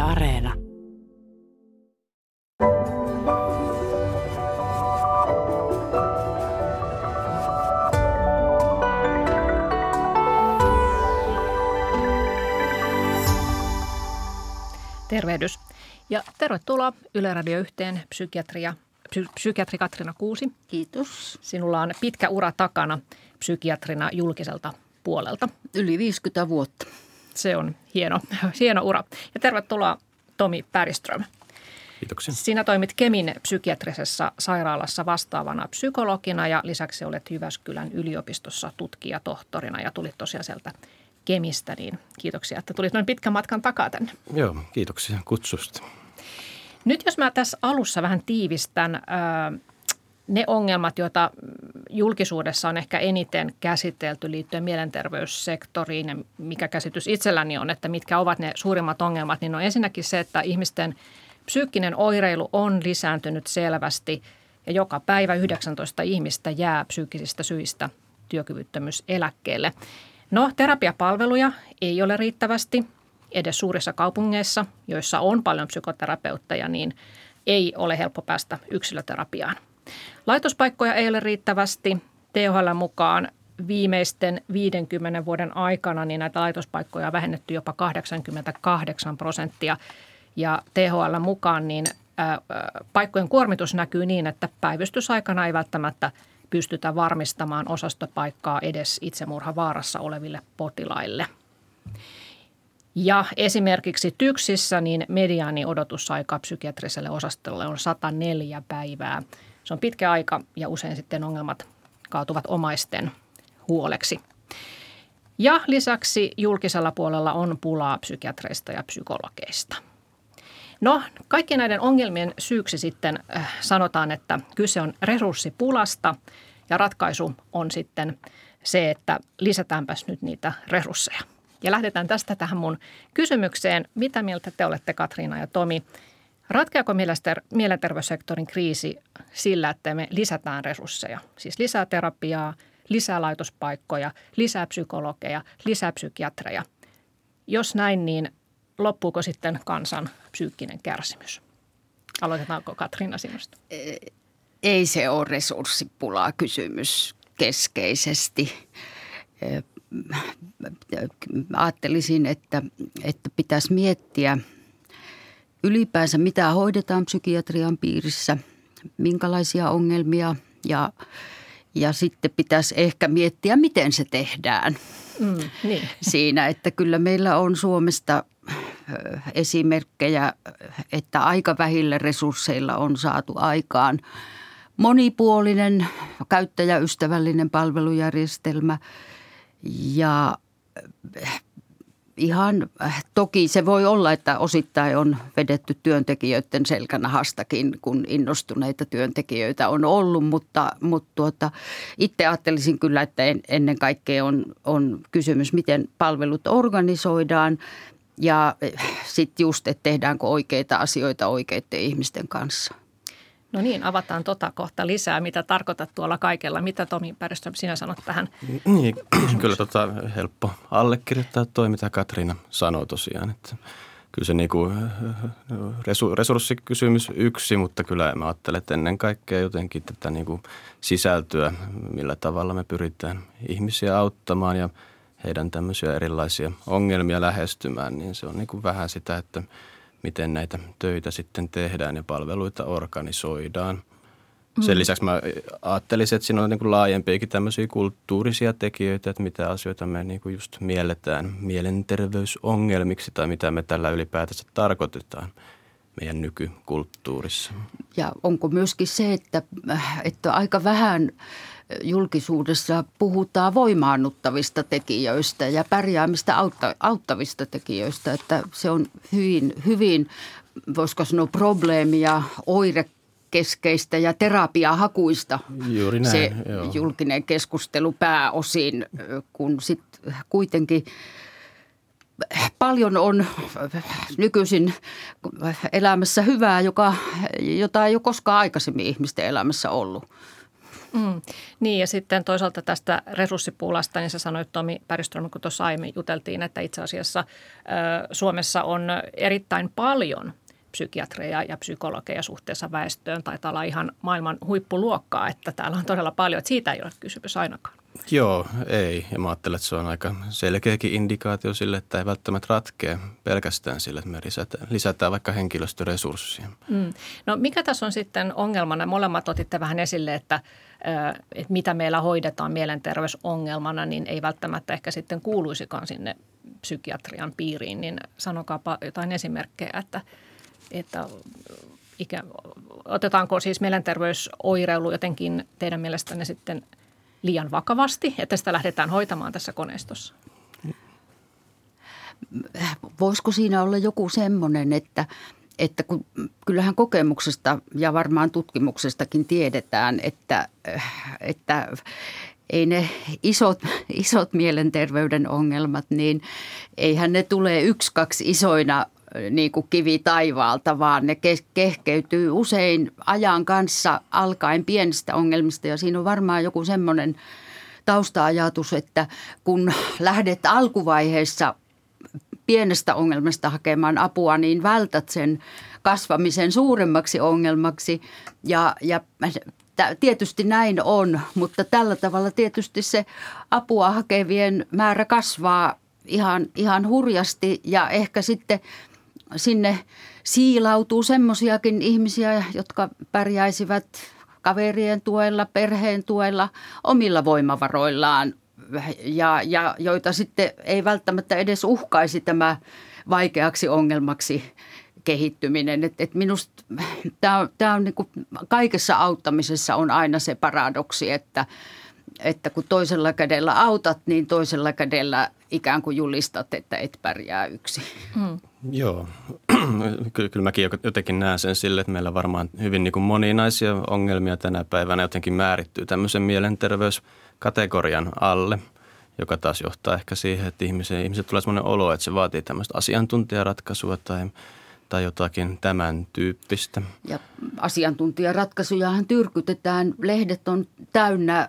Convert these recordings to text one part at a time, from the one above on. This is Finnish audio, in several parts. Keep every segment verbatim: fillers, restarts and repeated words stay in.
Areena. Tervehdys ja tervetuloa Yle Radio yhteen psykiatria, psy, psykiatri Katriina Kuusi. Kiitos. Sinulla on pitkä ura takana psykiatrina julkiselta puolelta. Yli viisikymmentä vuotta. Se on hieno, hieno ura. Ja tervetuloa Tomi Bergström. Kiitoksia. Sinä toimit Kemin psykiatrisessa sairaalassa vastaavana psykologina ja lisäksi olet Jyväskylän yliopistossa tutkijatohtorina ja tulit tosiaan sieltä Kemistä, niin kiitoksia, että tulit noin pitkän matkan takaa tänne. Joo, kiitoksia kutsusta. Nyt jos mä tässä alussa vähän tiivistän ää, ne ongelmat, joita julkisuudessa on ehkä eniten käsitelty liittyen mielenterveyssektoriin ja mikä käsitys itselläni on, että mitkä ovat ne suurimmat ongelmat, niin on ensinnäkin se, että ihmisten psyykkinen oireilu on lisääntynyt selvästi ja joka päivä yhdeksäntoista ihmistä jää psyykkisistä syistä työkyvyttömyyseläkkeelle. No, terapiapalveluja ei ole riittävästi edes suurissa kaupungeissa, joissa on paljon psykoterapeutteja, niin ei ole helppo päästä yksilöterapiaan. Laitospaikkoja ei ole riittävästi. T H L mukaan viimeisten viidenkymmenen vuoden aikana niin näitä laitospaikkoja on vähennetty jopa kahdeksankymmentäkahdeksan prosenttia. Ja T H L mukaan niin ää, paikkojen kuormitus näkyy niin, että päivystysaikana ei välttämättä pystytä varmistamaan osastopaikkaa edes itsemurhavaarassa oleville potilaille. Ja esimerkiksi TYKSissä niin mediaani odotusaika psykiatriselle osastolle on sata neljä päivää. Se on pitkä aika ja usein sitten ongelmat kaatuvat omaisten huoleksi. Ja lisäksi julkisella puolella on pulaa psykiatreista ja psykologeista. No, kaikkien näiden ongelmien syyksi sitten äh, sanotaan, että kyse on resurssipulasta ja ratkaisu on sitten se, että lisätäänpäs nyt niitä resursseja. Ja lähdetään tästä tähän mun kysymykseen. Mitä mieltä te olette, Katriina ja Tomi? Ratkeako mielenterveyssektorin kriisi sillä, että me lisätään resursseja? Siis lisää terapiaa, lisää laitospaikkoja, lisää psykologeja, lisää psykiatreja. Jos näin, niin loppuuko sitten kansan psyykkinen kärsimys? Aloitetaanko Katriina sinusta? Ei se ole resurssipulaa kysymys keskeisesti. Ajattelisin, että, että pitäisi miettiä ylipäänsä mitä hoidetaan psykiatrian piirissä, minkälaisia ongelmia ja, ja sitten pitäisi ehkä miettiä, miten se tehdään. Mm, niin. Siinä, että kyllä meillä on Suomesta esimerkkejä, että aika vähillä resursseilla on saatu aikaan monipuolinen, käyttäjäystävällinen palvelujärjestelmä ja ihan toki se voi olla, että osittain on vedetty työntekijöiden selkänahastakin, kun innostuneita työntekijöitä on ollut, mutta, mutta tuota, itse ajattelisin kyllä, että ennen kaikkea on, on kysymys, miten palvelut organisoidaan ja sitten just, että tehdäänkö oikeita asioita oikeiden ihmisten kanssa. No niin, avataan tota kohta lisää. Mitä tarkoitat tuolla kaikella? Mitä Tomi Bergström sinä sanot tähän? Niin, kyllä tota helppo allekirjoittaa toi, mitä Katriina sanoi tosiaan. Että kyllä se niinku resurssikysymys yksi, mutta kyllä mä ajattelen, että ennen kaikkea jotenkin tätä niinku sisältöä, millä tavalla me pyritään ihmisiä auttamaan ja heidän tämmöisiä erilaisia ongelmia lähestymään, niin se on niinku vähän sitä, että miten näitä töitä sitten tehdään ja palveluita organisoidaan. Sen lisäksi mä ajattelisin, että siinä on niin kuin laajempiakin tämmöisiä kulttuurisia tekijöitä, että mitä asioita me niin kuin just mielletään mielenterveysongelmiksi tai mitä me tällä ylipäätänsä tarkoitetaan meidän nykykulttuurissa. Ja onko myöskin se, että, että aika vähän julkisuudessa puhutaan voimaannuttavista tekijöistä ja pärjäämistä autta, auttavista tekijöistä, että se on hyvin, hyvin voisiko sanoa probleemia, oirekeskeistä ja terapiahakuista. Juuri näin, se joo. Julkinen keskustelu pääosin, kun sitten kuitenkin paljon on nykyisin elämässä hyvää, joka, jota ei ole koskaan aikaisemmin ihmisten elämässä ollut. Mm. Niin ja sitten toisaalta tästä resurssipuulasta, niin sä sanoit Tomi Bergström, kun tuossa aiemmin juteltiin, että itse asiassa ö, Suomessa on erittäin paljon psykiatreja ja psykologeja suhteessa väestöön. Taitaa olla ihan maailman huippuluokkaa, että täällä on todella paljon, että siitä ei ole kysymys ainakaan. Joo, ei. Ja mä ajattelen, että se on aika selkeäkin indikaatio sille, että ei välttämättä ratkea pelkästään sille, että me lisätään, lisätään vaikka henkilöstöresurssia. Mm. No mikä tässä on sitten ongelmana? Molemmat otitte vähän esille, että, että mitä meillä hoidetaan mielenterveysongelmana, niin ei välttämättä ehkä sitten kuuluisikaan sinne psykiatrian piiriin. Niin sanokaapa jotain esimerkkejä, että, että ikä, otetaanko siis mielenterveysoireilu jotenkin teidän mielestänne sitten liian vakavasti, että sitä lähdetään hoitamaan tässä koneistossa? Voisiko siinä olla joku semmoinen, että, että kun, kyllähän kokemuksesta ja varmaan tutkimuksestakin tiedetään, että, että ei ne isot, isot mielenterveyden ongelmat, niin eihän ne tule yksi, kaksi isoina niin kuin kivi taivaalta, vaan ne kehkeytyy usein ajan kanssa alkaen pienistä ongelmista. Ja siinä on varmaan joku semmoinen tausta-ajatus, että kun lähdet alkuvaiheessa pienestä ongelmasta hakemaan apua, niin vältät sen kasvamisen suuremmaksi ongelmaksi. Ja, ja tietysti näin on, mutta tällä tavalla tietysti se apua hakevien määrä kasvaa ihan, ihan hurjasti ja ehkä sitten sinne siilautuu semmoisiakin ihmisiä, jotka pärjäisivät kaverien tuella, perheen tuella, omilla voimavaroillaan ja, ja joita sitten ei välttämättä edes uhkaisi tämä vaikeaksi ongelmaksi kehittyminen. Et, et minusta tämä on, tää on niinku, kaikessa auttamisessa on aina se paradoksi, että, että kun toisella kädellä autat, niin toisella kädellä ikään kuin julistat, että et pärjää yksin. Mm. Joo, kyllä, kyllä mäkin jotenkin näen sen sille, että meillä varmaan hyvin niin kuin moninaisia ongelmia tänä päivänä jotenkin määrittyy tämmöisen mielenterveyskategorian alle, joka taas johtaa ehkä siihen, että ihmisen, ihmiset tulee semmoinen olo, että se vaatii tämmöistä asiantuntijaratkaisua tai, tai jotakin tämän tyyppistä. Ja asiantuntijaratkaisujahan tyrkytetään. Lehdet on täynnä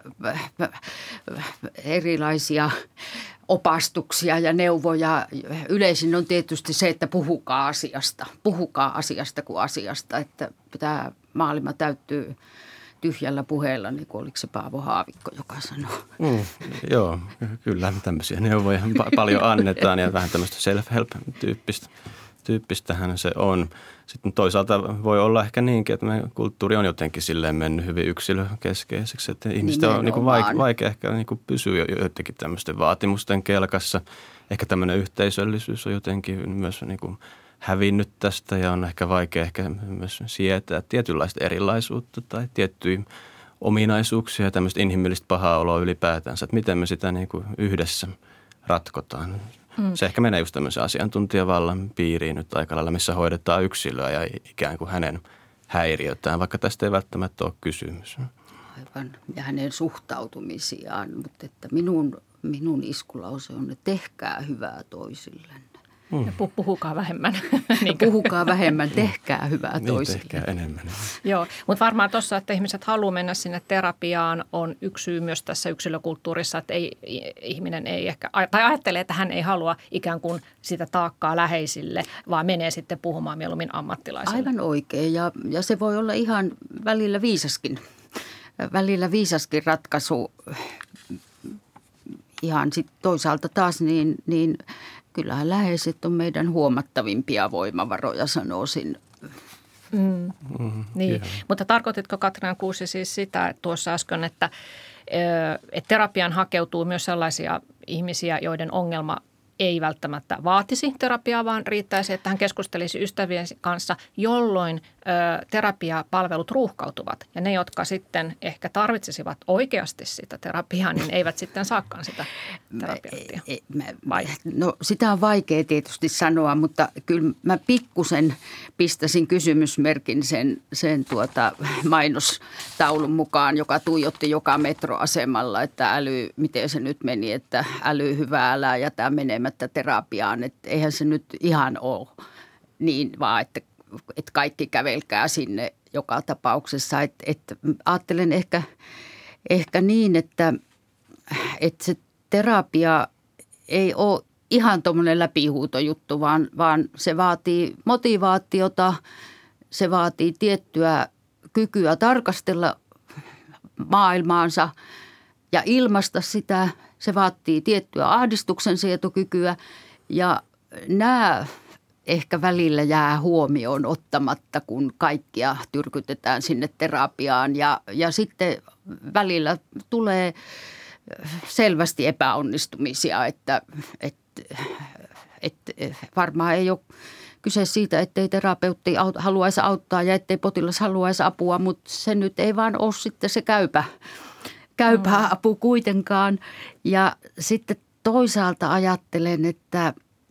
erilaisia opastuksia ja neuvoja. Yleisin on tietysti se, että puhukaa asiasta. Puhukaa asiasta kuin asiasta, että pitää maailma täyttyy tyhjällä puheella, niin kuin oliko se Paavo Haavikko, joka sanoo. Mm, joo, kyllä tämmöisiä neuvoja paljon annetaan ja vähän tämmöistä self-help-tyyppistä. Tyyppistähän se on. Sitten toisaalta voi olla ehkä niinkin, että meidän kulttuuri on jotenkin silleen mennyt hyvin yksilökeskeiseksi, että ihmisten on niin vaikea, vaikea ehkä niin pysyä jotenkin tämmöisten vaatimusten kelkassa. Ehkä tämmöinen yhteisöllisyys on jotenkin myös niin kuin hävinnyt tästä ja on ehkä vaikea ehkä myös sietää tietynlaista erilaisuutta tai tiettyjä ominaisuuksia ja tämmöistä inhimillistä pahaa oloa ylipäätänsä, että miten me sitä niin kuin yhdessä ratkotaan. Mm. Se ehkä menee just tämmöisen asiantuntijavallan piiriin nyt aika lailla, missä hoidetaan yksilöä ja ikään kuin hänen häiriötään, vaikka tästä ei välttämättä ole kysymys. Aivan, ja hänen suhtautumisiaan, mutta että minun, minun iskulause on, että tehkää hyvää toisillenne. Mm. Ja puhukaa vähemmän. Puhukaa vähemmän, tehkää hyvää niin, toisille. Tehkää enemmän. Joo, mutta varmaan tuossa, että ihmiset haluaa mennä sinne terapiaan, on yksi syy myös tässä yksilökulttuurissa, että ei, ihminen ei ehkä, tai ajattelee, että hän ei halua ikään kuin sitä taakkaa läheisille, vaan menee sitten puhumaan mieluummin ammattilaisille. Aivan oikein, ja, ja se voi olla ihan välillä viisaskin, välillä viisaskin ratkaisu. Ihan sitten toisaalta taas niin, niin kyllähän läheiset on meidän huomattavimpia voimavaroja, sanoisin. Mm. Mm, niin, yeah. Mutta tarkoititko Katriina Kuusi siis sitä että tuossa äsken, että, että terapiaan hakeutuu myös sellaisia ihmisiä, joiden ongelma ei välttämättä vaatisi terapiaa, vaan riittäisi, että hän keskustelisi ystävien kanssa, jolloin ö, terapiapalvelut ruuhkautuvat. Ja ne, jotka sitten ehkä tarvitsisivat oikeasti sitä terapiaa, niin eivät sitten saakaan sitä terapiaa. Vai? No sitä on vaikea tietysti sanoa, mutta kyllä mä pikkusen pistäisin kysymysmerkin sen, sen tuota mainostaulun mukaan, joka tuijotti joka metroasemalla, että äly, miten se nyt meni, että äly hyvä, älä jätä menemään terapiaan, että eihän se nyt ihan ole niin vaan, että, että kaikki kävelkää sinne joka tapauksessa. Että, että ajattelen ehkä, ehkä niin, että, että se terapia ei ole ihan tuommoinen läpihuutojuttu, vaan, vaan se vaatii motivaatiota, se vaatii tiettyä kykyä tarkastella maailmaansa ja ilmaista sitä. Se vaatii tiettyä ahdistuksen sietokykyä ja nämä ehkä välillä jää huomioon ottamatta, kun kaikkia tyrkytetään sinne terapiaan ja, ja sitten välillä tulee selvästi epäonnistumisia, että, että, että varmaan ei ole kyse siitä, ettei terapeutti haluaisi auttaa ja ettei potilas haluaisi apua, mutta se nyt ei vaan ole sitten se käypä, käypä mm. apu kuitenkaan. Ja sitten toisaalta ajattelen, että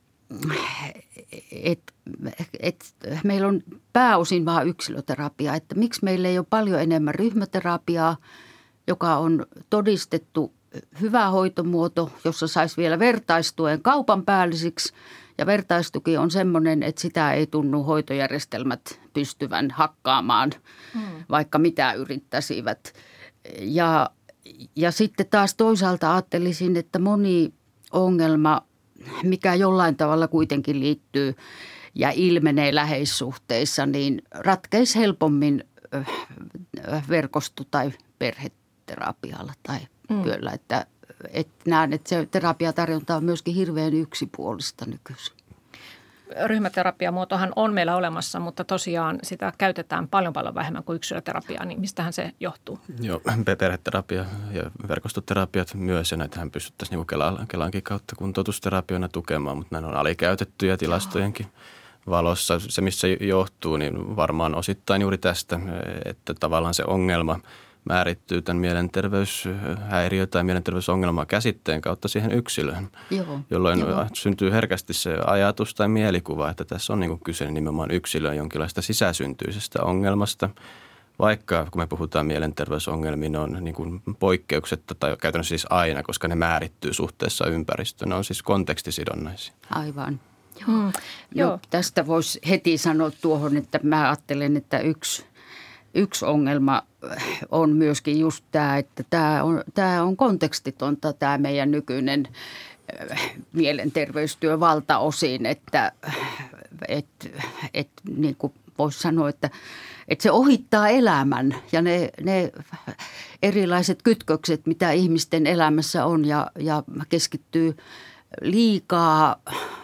et, et, meillä on pääosin vaan yksilöterapia, että miksi meillä ei ole paljon enemmän ryhmäterapiaa, joka on todistettu hyvä hoitomuoto, jossa saisi vielä vertaistuen kaupan päällisiksi. Ja vertaistuki on semmoinen, että sitä ei tunnu hoitojärjestelmät pystyvän hakkaamaan, mm. vaikka mitä yrittäisivät. Ja, ja sitten taas toisaalta ajattelisin, että moni ongelma, mikä jollain tavalla kuitenkin liittyy ja ilmenee läheissuhteissa, niin ratkeisi helpommin verkosto- tai perheterapialla tai mm. työllä, että Että näen, että se terapiatarjonta on myöskin hirveän yksipuolista nykyisin. Ryhmäterapiamuotohan on meillä olemassa, mutta tosiaan sitä käytetään paljon paljon vähemmän kuin yksilöterapiaa, niin mistähän se johtuu? Joo, perheterapia ja verkostoterapiat myös, ja näitähän pystyttäisiin niin Kelan, Kelankin kautta kuntoutusterapioina tukemaan, mutta nämä on alikäytettyjä tilastojenkin valossa. Se, missä johtuu, niin varmaan osittain juuri tästä, että tavallaan se ongelma määrittyy tämän mielenterveyshäiriö tai mielenterveysongelma käsitteen kautta siihen yksilöön, Joo. jolloin Joo. syntyy herkästi se ajatus tai mielikuva, että tässä on niin kuin kyse nimenomaan yksilön jonkinlaista sisäsyntyisestä ongelmasta, vaikka kun me puhutaan mielenterveysongelmiin, ne on niin kuin poikkeuksetta tai käytännössä siis aina, koska ne määrittyy suhteessa ympäristöön, ne on siis kontekstisidonnaisia. Aivan. Joo. Mm. Joo. No, tästä voisi heti sanoa tuohon, että mä ajattelen, että yksi Yksi ongelma on myöskin just tämä, että tämä on, tämä on kontekstitonta tämä meidän nykyinen mielenterveystyö valtaosin, että et, et, niin kuin voisi sanoa, että, että se ohittaa elämän ja ne, ne erilaiset kytkökset, mitä ihmisten elämässä on ja, ja keskittyy liikaa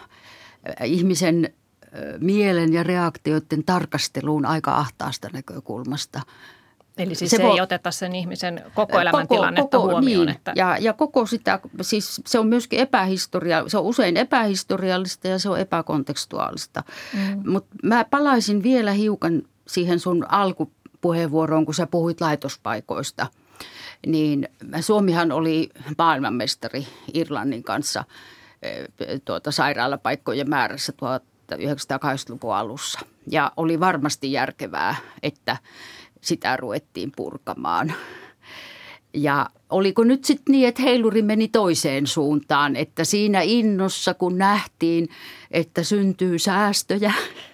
ihmisen mielen ja reaktioiden tarkasteluun aika ahtaasta näkökulmasta. Eli siis se, se voi, ei oteta sen ihmisen koko elämäntilannetta koko, huomioon. Niin, että ja, ja koko sitä, siis se on myöskin epähistoria, se on usein epähistoriallista ja se on epäkontekstuaalista. Mm. Mutta mä palaisin vielä hiukan siihen sun alkupuheenvuoroon, kun sä puhuit laitospaikoista. Niin Suomihan oli maailmanmestari Irlannin kanssa tuota, sairaalapaikkojen määrässä tuhatyhdeksänsataakahdeksankymmentäluvun alussa. Ja oli varmasti järkevää, että sitä ruvettiin purkamaan. Ja oliko nyt sitten niin, että heiluri meni toiseen suuntaan, että siinä innossa kun nähtiin, että syntyy säästöjä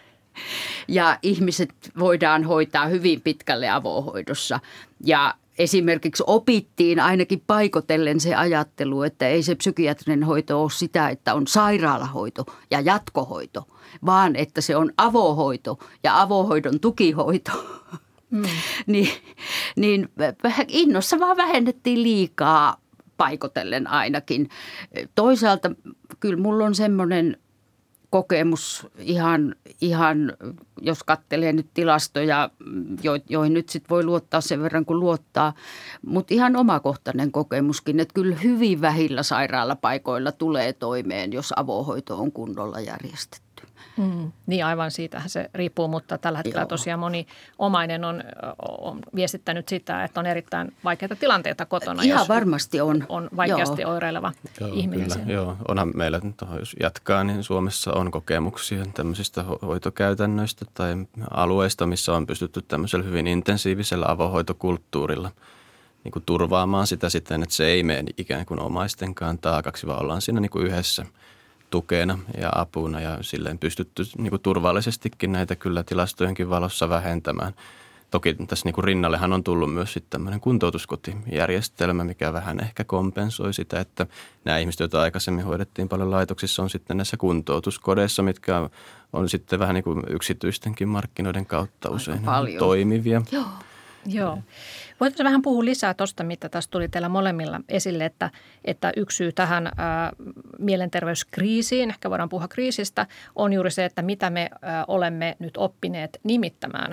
ja ihmiset voidaan hoitaa hyvin pitkälle avohoidossa ja esimerkiksi opittiin ainakin paikotellen se ajattelu, että ei se psykiatrinen hoito ole sitä, että on sairaalahoito ja jatkohoito, vaan että se on avohoito ja avohoidon tukihoito. Mm. niin, niin innossa vaan vähennettiin liikaa paikotellen ainakin. Toisaalta kyllä mulla on semmoinen kokemus ihan, ihan jos katselee nyt tilastoja, joihin nyt sitten voi luottaa sen verran kuin luottaa, mutta ihan omakohtainen kokemuskin, että kyllä hyvin vähillä sairaalapaikoilla tulee toimeen, jos avohoito on kunnolla järjestetty. Mm, niin aivan siitähän se riippuu, mutta tällä hetkellä Joo. tosiaan moni omainen on, on viestittänyt sitä, että on erittäin vaikeita tilanteita kotona, Ihan jos varmasti on. on vaikeasti Joo. oireileva Joo, ihminen. Kyllä. Joo, onhan meillä, jos jatkaa, niin Suomessa on kokemuksia tämmöisistä hoitokäytännöistä tai alueista, missä on pystytty tämmöisellä hyvin intensiivisellä avohoitokulttuurilla niin kuin turvaamaan sitä siten, että se ei mene ikään kuin omaistenkaan taakaksi, vaan ollaan siinä niin kuin yhdessä tukena ja apuna ja silleen pystytty niin kuin turvallisestikin näitä kyllä tilastojenkin valossa vähentämään Toki tässä niin kuin rinnallehan on tullut myös sitten tämmöinen kuntoutuskotijärjestelmä, mikä vähän ehkä kompensoi sitä, että nämä ihmiset, joita aikaisemmin hoidettiin paljon laitoksissa, on sitten näissä kuntoutuskodeissa, mitkä on, on sitten vähän niin kuin yksityistenkin markkinoiden kautta usein toimivia. Joo. Joo. Voitko vähän puhua lisää tuosta, mitä tässä tuli teillä molemmilla esille, että, että yksi syy tähän ää, mielenterveyskriisiin, ehkä voidaan puhua kriisistä, on juuri se, että mitä me ää, olemme nyt oppineet nimittämään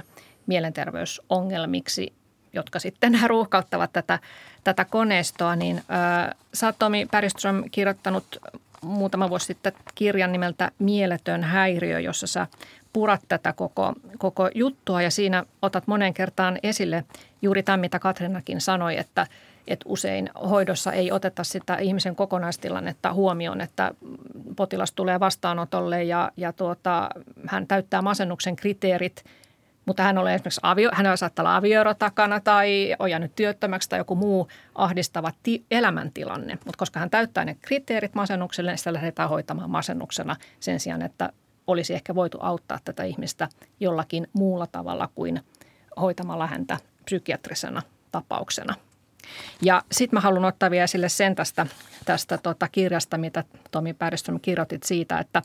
mielenterveysongelmiksi, jotka sitten ruuhkauttavat tätä, tätä koneistoa. Niin, ää, sä oot, Tomi Bergström, kirjoittanut muutama vuosi sitten kirjan nimeltä Mieletön häiriö, jossa sä purat tätä koko, koko juttua ja siinä otat moneen kertaan esille juuri tämän, mitä Katriinakin sanoi, että, että usein hoidossa ei oteta sitä ihmisen kokonaistilannetta huomioon, että potilas tulee vastaanotolle ja, ja tuota, hän täyttää masennuksen kriteerit, mutta hän, ole esimerkiksi avio, hänellä saattaa olla avioero takana tai on jäänyt työttömäksi tai joku muu ahdistava ti- elämäntilanne, mutta koska hän täyttää ne kriteerit masennukselle, niin sitä lähdetään hoitamaan masennuksena sen sijaan, että olisi ehkä voitu auttaa tätä ihmistä jollakin muulla tavalla kuin hoitamalla häntä psykiatrisena tapauksena. Ja sitten mä haluan ottaa vielä esille sen tästä, tästä tota kirjasta, mitä Tomi Bergström kirjoitit siitä, että,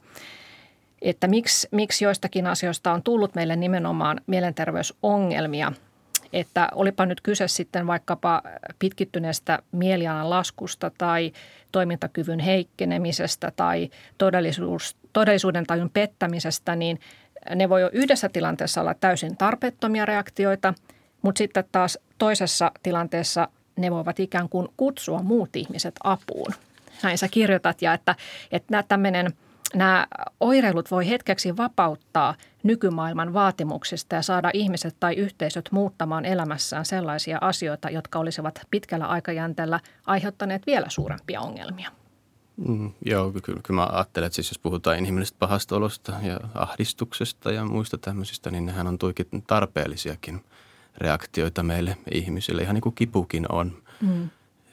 että miksi, miksi joistakin asioista on tullut meille nimenomaan mielenterveysongelmia. Että olipa nyt kyse sitten vaikkapa pitkittyneestä mielialan laskusta tai toimintakyvyn heikkenemisestä tai todellisuus, todellisuuden tajun pettämisestä, niin ne voi jo yhdessä tilanteessa olla täysin tarpeettomia reaktioita, mutta sitten taas toisessa tilanteessa ne voivat ikään kuin kutsua muut ihmiset apuun. Näin sä kirjoitat ja että, että tämmöinen nämä oireilut voi hetkeksi vapauttaa nykymaailman vaatimuksista ja saada ihmiset tai yhteisöt muuttamaan elämässään sellaisia asioita, jotka olisivat pitkällä aikajänteellä aiheuttaneet vielä suurempia ongelmia. Mm, joo, kyllä, kyllä mä ajattelen, että siis jos puhutaan inhimillisestä pahasta olosta ja ahdistuksesta ja muista tämmöisistä, niin nehän on tuikin tarpeellisiakin reaktioita meille ihmisille, ihan niin kuin kipukin on. Mm.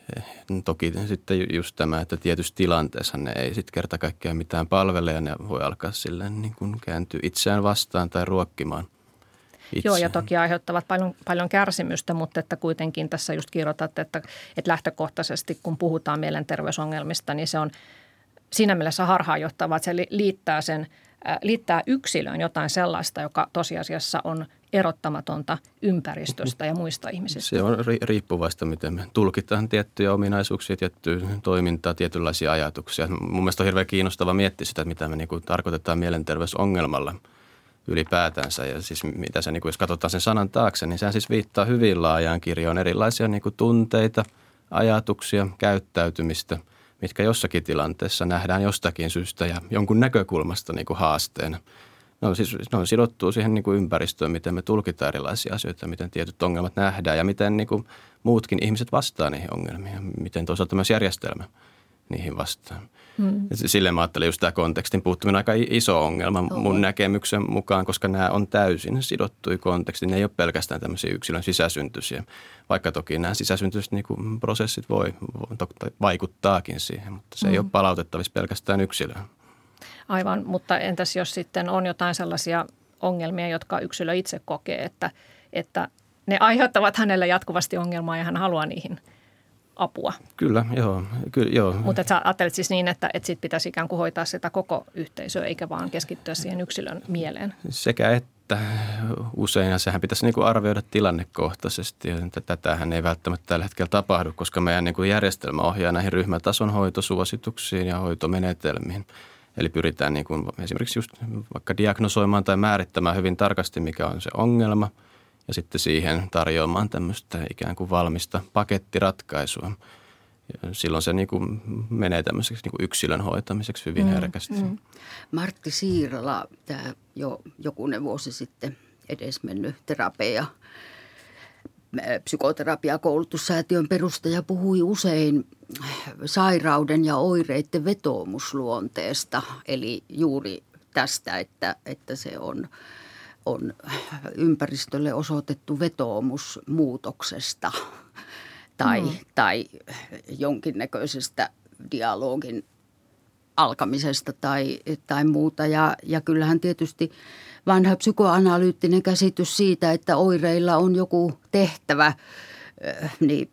Toki sitten just tämä, että tietyssä tilanteessa ne ei sitten kerta kaikkiaan mitään palvele ja ne voi alkaa silleen niin kuin kääntyä itseään vastaan tai ruokkimaan itseään. Joo, ja toki aiheuttavat paljon, paljon kärsimystä, mutta että kuitenkin tässä just kirjoitat, että, että lähtökohtaisesti kun puhutaan mielenterveysongelmista, niin se on siinä mielessä harhaanjohtavaa, että se liittää, sen, liittää yksilöön jotain sellaista, joka tosiasiassa on erottamatonta ympäristöstä ja muista ihmisistä. Se on riippuvasta, miten me tulkitaan tiettyjä ominaisuuksia, tiettyä toimintaa, tietynlaisia ajatuksia. Mun mielestä on hirveän kiinnostava miettiä sitä, mitä me niinku tarkoitetaan mielenterveysongelmalla ylipäätänsä. Ja siis mitä se, niinku, jos katsotaan sen sanan taakse, niin sehän siis viittaa hyvin laajaan kirjoon erilaisia niinku tunteita, ajatuksia, käyttäytymistä, mitkä jossakin tilanteessa nähdään jostakin syystä ja jonkun näkökulmasta niinku haasteena. Ne on, siis, ne on sidottua siihen niin kuin ympäristöön, miten me tulkitaan erilaisia asioita, miten tietyt ongelmat nähdään ja miten niin kuin muutkin ihmiset vastaa niihin ongelmiin ja miten toisaalta myös järjestelmä niihin vastaan. Hmm. Silleen mä ajattelin just tämä kontekstin puuttuminen aika iso ongelma Oho. mun näkemyksen mukaan, koska nämä on täysin sidottuja kontekstiin. Ne ei ole pelkästään tämmöisiä yksilön sisäsyntyisiä, vaikka toki nämä sisäsyntyiset niin kuin prosessit voi, voi vaikuttaakin siihen, mutta se hmm. ei ole palautettavissa pelkästään yksilöön. Aivan, mutta entäs jos sitten on jotain sellaisia ongelmia, jotka yksilö itse kokee, että, että ne aiheuttavat hänelle jatkuvasti ongelmaa ja hän haluaa niihin apua? Kyllä, joo. Kyllä, joo. Mutta sä ajattelet siis niin, että, että sit pitäisi ikään kuin hoitaa sitä koko yhteisöä eikä vaan keskittyä siihen yksilön mieleen? Sekä että usein, ja sehän pitäisi niin kuin arvioida tilannekohtaisesti. Tätähän ei välttämättä tällä hetkellä tapahdu, koska meidän niin kuin järjestelmä ohjaa näihin ryhmätason hoitosuosituksiin ja hoitomenetelmiin. Eli pyritään niin kuin esimerkiksi just vaikka diagnosoimaan tai määrittämään hyvin tarkasti, mikä on se ongelma, ja sitten siihen tarjoamaan tämmöistä ikään kuin valmista pakettiratkaisua. Ja silloin se niin kuin menee tämmöiseksi niin kuin yksilön hoitamiseksi hyvin mm, herkästi. Mm. Martti Siirala, tämä jo jokunen vuosi sitten edesmennyt terapia, psykoterapiakoulutussäätiön perustaja, puhui usein sairauden ja oireiden vetoomusluonteesta, eli juuri tästä, että, että se on, on ympäristölle osoitettu vetoomus muutoksesta tai, mm. tai jonkinnäköisestä dialogin alkamisesta tai, tai muuta. Ja, ja kyllähän tietysti vanha psykoanalyyttinen käsitys siitä, että oireilla on joku tehtävä, niin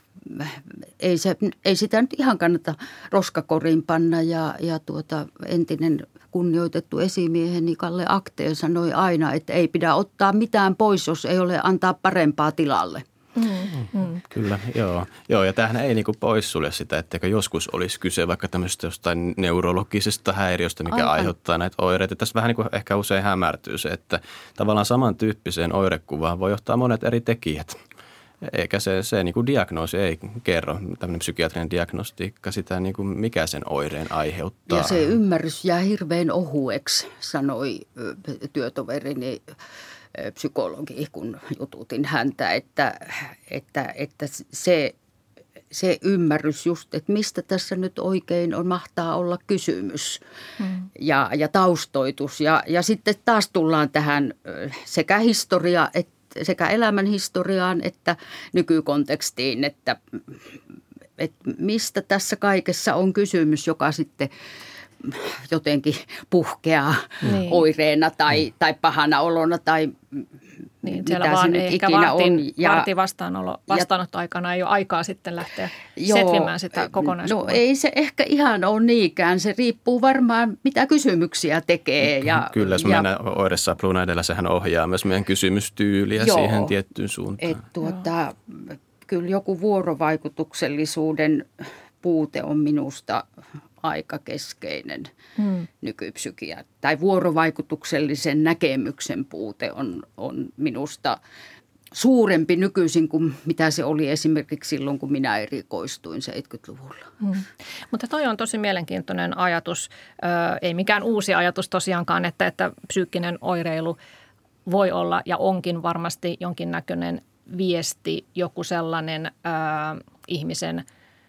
ei, se, ei sitä nyt ihan kannata roskakoriin panna. Ja, ja tuota, entinen kunnioitettu esimieheni Kalle Akteen sanoi aina, että ei pidä ottaa mitään pois, jos ei ole antaa parempaa tilalle. Mm, mm. Kyllä, joo. joo. Ja tämähän ei niinku poissulje sitä, etteikö joskus olisi kyse vaikka tämmöistä jostain neurologisesta häiriöstä, mikä Aivan. aiheuttaa näitä oireita. Tässä vähän niin kuin ehkä usein hämärtyy se, että tavallaan samantyyppiseen oirekuvaan voi johtaa monet eri tekijät. Eikä se, se niin kuin diagnoosi ei kerro, tämmöinen psykiatrinen diagnostiikka, sitä niin kuin mikä sen oireen aiheuttaa. Ja se ymmärrys jää hirveän ohueksi, sanoi työtoverini psykologi, kun jututin häntä, että, että, että se, se ymmärrys just, että mistä tässä nyt oikein on, mahtaa olla kysymys hmm. ja, ja taustoitus. Ja, ja sitten taas tullaan tähän sekä historia, että, sekä elämän historiaan että nykykontekstiin, että, että mistä tässä kaikessa on kysymys, joka sitten jotenkin puhkeaa niin. oireena tai, tai pahana olona tai niin, mitä siellä vaan se nyt ehkä ikinä vartin, on. Ja, vartin vastaanolo, vastaanottoaikana ei ole aikaa sitten lähteä joo, setvimään sitä kokonaiskuvaa. No ei se ehkä ihan ole niinkään. Se riippuu varmaan, mitä kysymyksiä tekee. Ja, Kyllä, jos ja, mennään oiresapluuna edellä, sehän ohjaa myös meidän kysymystyyliä joo, siihen tiettyyn suuntaan. Et tuota, kyllä joku vuorovaikutuksellisuuden puute on minusta aika keskeinen hmm. nykypsykiatria. Tai vuorovaikutuksellisen näkemyksen puute on, on minusta suurempi nykyisin kuin mitä se oli esimerkiksi silloin, kun minä erikoistuin seitsemänkymmentäluvulla. Hmm. Mutta toi on tosi mielenkiintoinen ajatus. Ö, ei mikään uusi ajatus tosiaankaan, että, että psyykkinen oireilu voi olla ja onkin varmasti jonkinnäköinen viesti, joku sellainen ö, ihmisen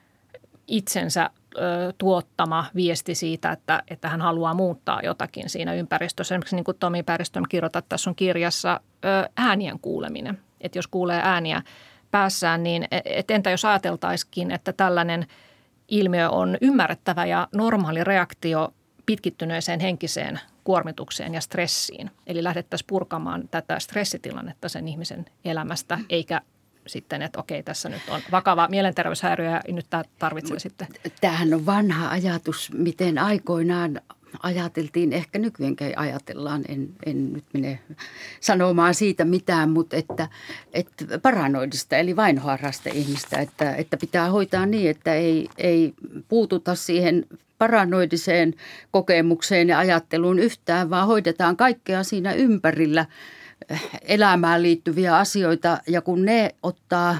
itsensä tuottama viesti siitä, että, että hän haluaa muuttaa jotakin siinä ympäristössä. Esimerkiksi niin kuin Tomi Bergström kirjoittaa tässä sun kirjassa, äänien kuuleminen. Että jos kuulee ääniä päässään, niin et entä jos ajateltaisikin, että tällainen ilmiö on ymmärrettävä ja normaali reaktio pitkittyneeseen henkiseen kuormitukseen ja stressiin. Eli lähdettäisiin purkamaan tätä stressitilannetta sen ihmisen elämästä, eikä sitten, että okei, tässä nyt on vakava mielenterveyshäiriö ja nyt tämä tarvitsee sitten. Tämähän on vanha ajatus, miten aikoinaan ajateltiin, ehkä nykyäänkään ajatellaan, en, en nyt mene sanomaan siitä mitään, mutta että, että paranoidista eli vainoharrasta ihmistä, että, että pitää hoitaa niin, että ei, ei puututa siihen paranoidiseen kokemukseen ja ajatteluun yhtään, vaan hoidetaan kaikkea siinä ympärillä elämään liittyviä asioita ja kun ne ottaa,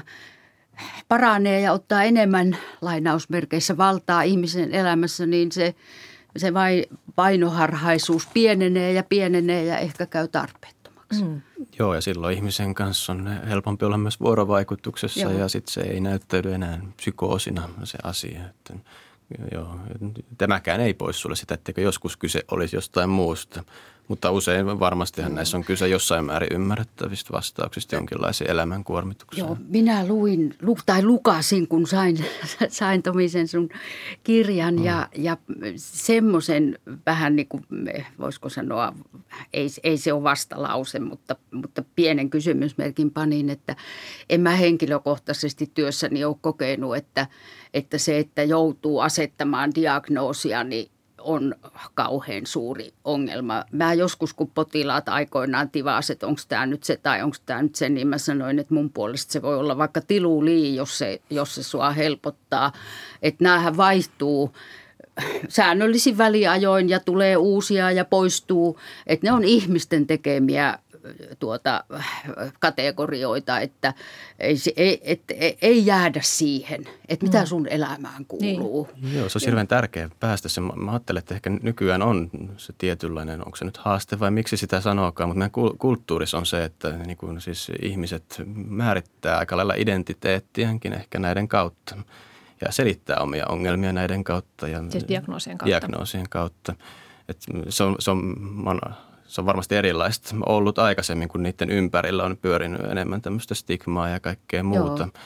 paranee ja ottaa enemmän lainausmerkeissä valtaa ihmisen elämässä, niin se, se vai painoharhaisuus pienenee ja pienenee ja ehkä käy tarpeettomaksi. Mm. Joo, ja silloin ihmisen kanssa on helpompi olla myös vuorovaikutuksessa Joo. ja sitten se ei näyttäydy enää psykoosina se asia. Että, joo, tämäkään ei poissulje sitä, etteikö joskus kyse olisi jostain muusta. Mutta usein varmastihan näissä on kyse jossain määrin ymmärrettävistä vastauksista jonkinlaisiin elämänkuormitukseen. Joo, minä luin tai lukasin, kun sain, sain Tomisen sun kirjan mm. ja, ja semmoisen vähän niin kuin, voisiko sanoa, ei, ei se ole vastalause, mutta, mutta pienen kysymysmerkin panin, että en mä henkilökohtaisesti työssäni ole kokenut, että, että se, että joutuu asettamaan diagnoosia, niin on kauhean suuri ongelma. Mä joskus, kun potilaat aikoinaan tivasi, että onko tämä nyt se tai onko tämä nyt se, niin mä sanoin, että mun puolesta se voi olla vaikka tilulii, jos se, jos se sua helpottaa. Että näähän vaihtuu säännöllisin väliajoin ja tulee uusia ja poistuu. Että ne on ihmisten tekemiä tuota, kategorioita, että ei, ei, et, ei jäädä siihen, että mitä sun elämään kuuluu. Niin. Joo, se on hirveän tärkeää päästä se. Mä ajattelen, että ehkä nykyään on se tietynlainen, onko se nyt haaste vai miksi sitä sanookaan, mutta meidän kulttuurissa on se, että niin kuin siis ihmiset määrittää aika lailla identiteettiänkin ehkä näiden kautta ja selittää omia ongelmia näiden kautta. Ja siis diagnoosien kautta. Diagnoosien kautta. Et se on, se on, Se on varmasti erilaista ollut aikaisemmin, kun niiden ympärillä on pyörinyt enemmän tämmöistä stigmaa ja kaikkea muuta.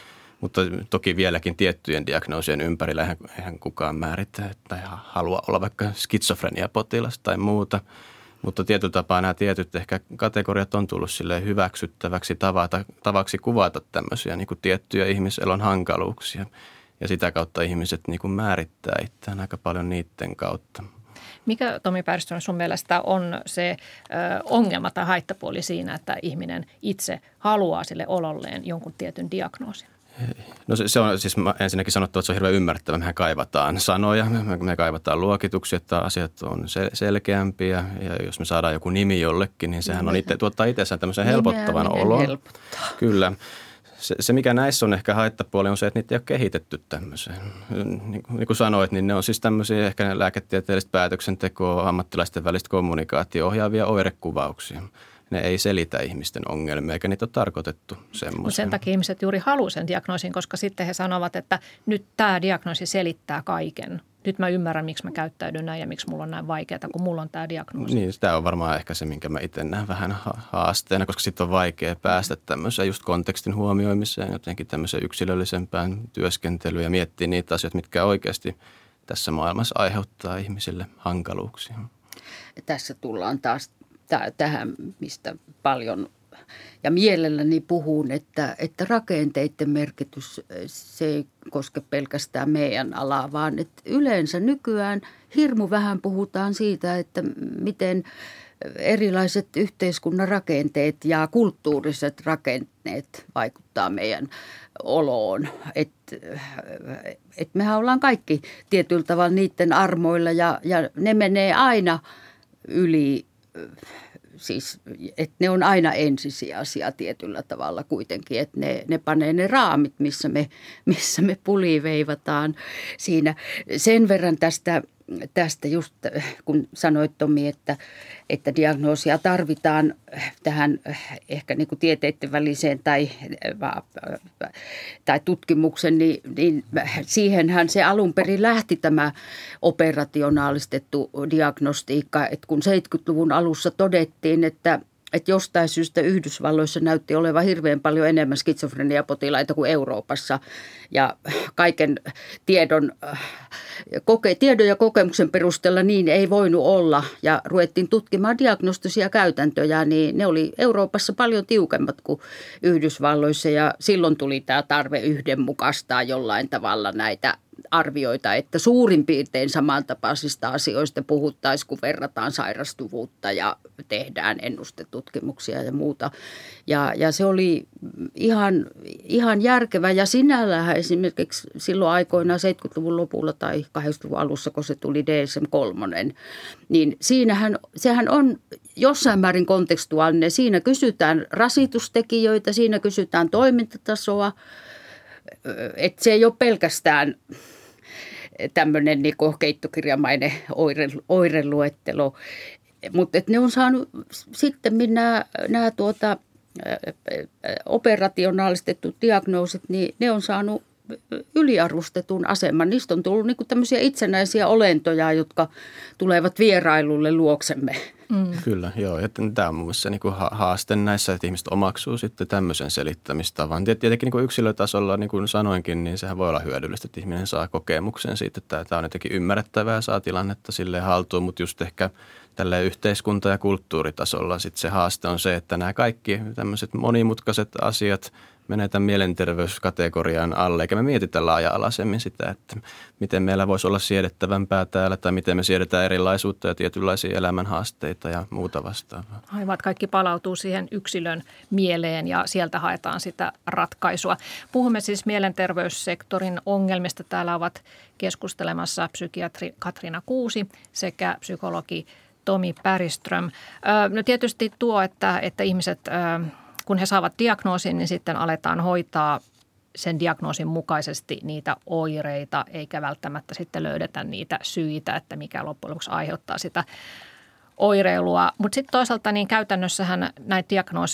Mutta toki vieläkin tiettyjen diagnoosien ympärillä eihän, eihän kukaan määritä tai halua olla vaikka skitsofreniapotilas tai muuta. Mutta tietyllä tapaa nämä tietyt ehkä kategoriat on tullut silleen hyväksyttäväksi tavata, tavaksi kuvata tämmöisiä niin kuin tiettyjä ihmiselon hankaluuksia. Ja sitä kautta ihmiset niin kuin määrittää itseään aika paljon niiden kautta. Mikä, Tomi Bergström, sun mielestä on se ö, ongelma tai haittapuoli siinä, että ihminen itse haluaa sille ololleen jonkun tietyn diagnoosin? No se, se on siis ensinnäkin sanottu, että se on hirveän ymmärrettävä. Mehän kaivataan sanoja, me, me kaivataan luokituksia, että asiat on sel- selkeämpiä. Ja jos me saadaan joku nimi jollekin, niin sehän on itse, tuottaa itsessään tämmöisen helpottavan olon. Helpottaa. Kyllä. Se, se, mikä näissä on ehkä haittapuoli, on se, että niitä ei ole kehitetty tämmöiseen. Niin, niin kuin sanoit, niin ne on siis tämmöisiä ehkä lääketieteellistä päätöksentekoa, ammattilaisten välistä kommunikaatio ohjaavia oirekuvauksia. Ne ei selitä ihmisten ongelmia, eikä niitä ole tarkoitettu semmoiseen. Sen takia ihmiset juuri haluaa sen diagnoosin, koska sitten he sanovat, että nyt tämä diagnoosi selittää kaiken. Nyt mä ymmärrän, miksi mä käyttäydyn näin ja miksi mulla on näin vaikeaa, kun mulla on tämä diagnoosi. Niin, tämä on varmaan ehkä se, minkä mä itse näen vähän haasteena, koska sitten on vaikea päästä tämmöiseen just kontekstin huomioimiseen, jotenkin tämmöiseen yksilöllisempään työskentelyyn ja miettiä niitä asioita, mitkä oikeasti tässä maailmassa aiheuttaa ihmisille hankaluuksia. Tässä tullaan taas tähän, mistä paljon ja mielelläni puhun, että, että rakenteiden merkitys, se ei koske pelkästään meidän alaa, vaan että yleensä nykyään hirmu vähän puhutaan siitä, että miten erilaiset yhteiskunnan rakenteet ja kulttuuriset rakenteet vaikuttaa meidän oloon. Että et mehän ollaan kaikki tietyllä tavalla niiden armoilla ja, ja ne menee aina yli. Siis, että ne on aina ensisijaisia tietyllä tavalla kuitenkin, että ne, ne panee ne raamit, missä me, missä me puliveivataan siinä. Sen verran tästä, tästä just, kun sanoit Tomi, että, että diagnoosia tarvitaan tähän ehkä niin kuin tieteiden väliseen tai, tai tutkimuksen, niin, niin siihenhän se alun perin lähti tämä operationaalistettu diagnostiikka, että kun seitsemänkymmentäluvun alussa todettiin, että että jostain syystä Yhdysvalloissa näytti olevan hirveän paljon enemmän skitsofreniapotilaita kuin Euroopassa. Ja kaiken tiedon, koke, tiedon ja kokemuksen perusteella niin ei voinut olla. Ja ruvettiin tutkimaan diagnostisia käytäntöjä, niin ne oli Euroopassa paljon tiukemmat kuin Yhdysvalloissa. Ja silloin tuli tämä tarve yhdenmukaistaa jollain tavalla näitä arvioita, että suurin piirtein samantapaisista asioista puhuttaisiin, kun verrataan sairastuvuutta ja tehdään ennustetutkimuksia ja muuta. Ja, ja se oli ihan, ihan järkevä ja sinällähän esimerkiksi silloin aikoinaan seitsemänkymmentäluvun lopulla tai kahdeksankymmentäluvun alussa, kun se tuli D S M kolme, niin siinähän, sehän on jossain määrin kontekstuaalinen. Siinä kysytään rasitustekijöitä, siinä kysytään toimintatasoa. Että se ei ole pelkästään tämmöinen niin kuin keittokirjamainen oire, oireluettelo, mutta ne on saanut sitten nämä, nämä tuota, operationaalistetut diagnoosit, niin ne on saanut yliarvostetun aseman. Niistä on tullut niin kuin tämmöisiä itsenäisiä olentoja, jotka tulevat vierailulle luoksemme. Mm. Kyllä, joo. Ja tämä on mun mielestä niin kuin haaste näissä, että ihmiset omaksuu sitten tämmöisen selittämistavan. Tietenkin niin kuin yksilötasolla, niin kuin sanoinkin, niin sehän voi olla hyödyllistä, että ihminen saa kokemuksen siitä, että tämä on jotenkin ymmärrettävää, saa tilannetta silleen haltuun, mutta just ehkä tällä yhteiskunta- ja kulttuuritasolla sitten se haaste on se, että nämä kaikki tämmöiset monimutkaiset asiat menee tämän mielenterveyskategorian alle, eikä me mietitä laaja-alaisemmin sitä, että miten meillä voisi olla siedettävämpää täällä tai miten me siedetään erilaisuutta ja tietynlaisia elämänhaasteita ja muuta vastaavaa. Aivan, kaikki palautuu siihen yksilön mieleen ja sieltä haetaan sitä ratkaisua. Puhumme siis mielenterveyssektorin ongelmista. Täällä ovat keskustelemassa psykiatri Katriina Kuusi sekä psykologi Tomi Bergström. No tietysti tuo, että, että ihmiset, kun he saavat diagnoosin, niin sitten aletaan hoitaa sen diagnoosin mukaisesti niitä oireita, eikä välttämättä sitten löydetä niitä syitä, että mikä loppujen lopuksi aiheuttaa sitä oireilua. Mutta sitten toisaalta niin käytännössähän näitä diagnooseja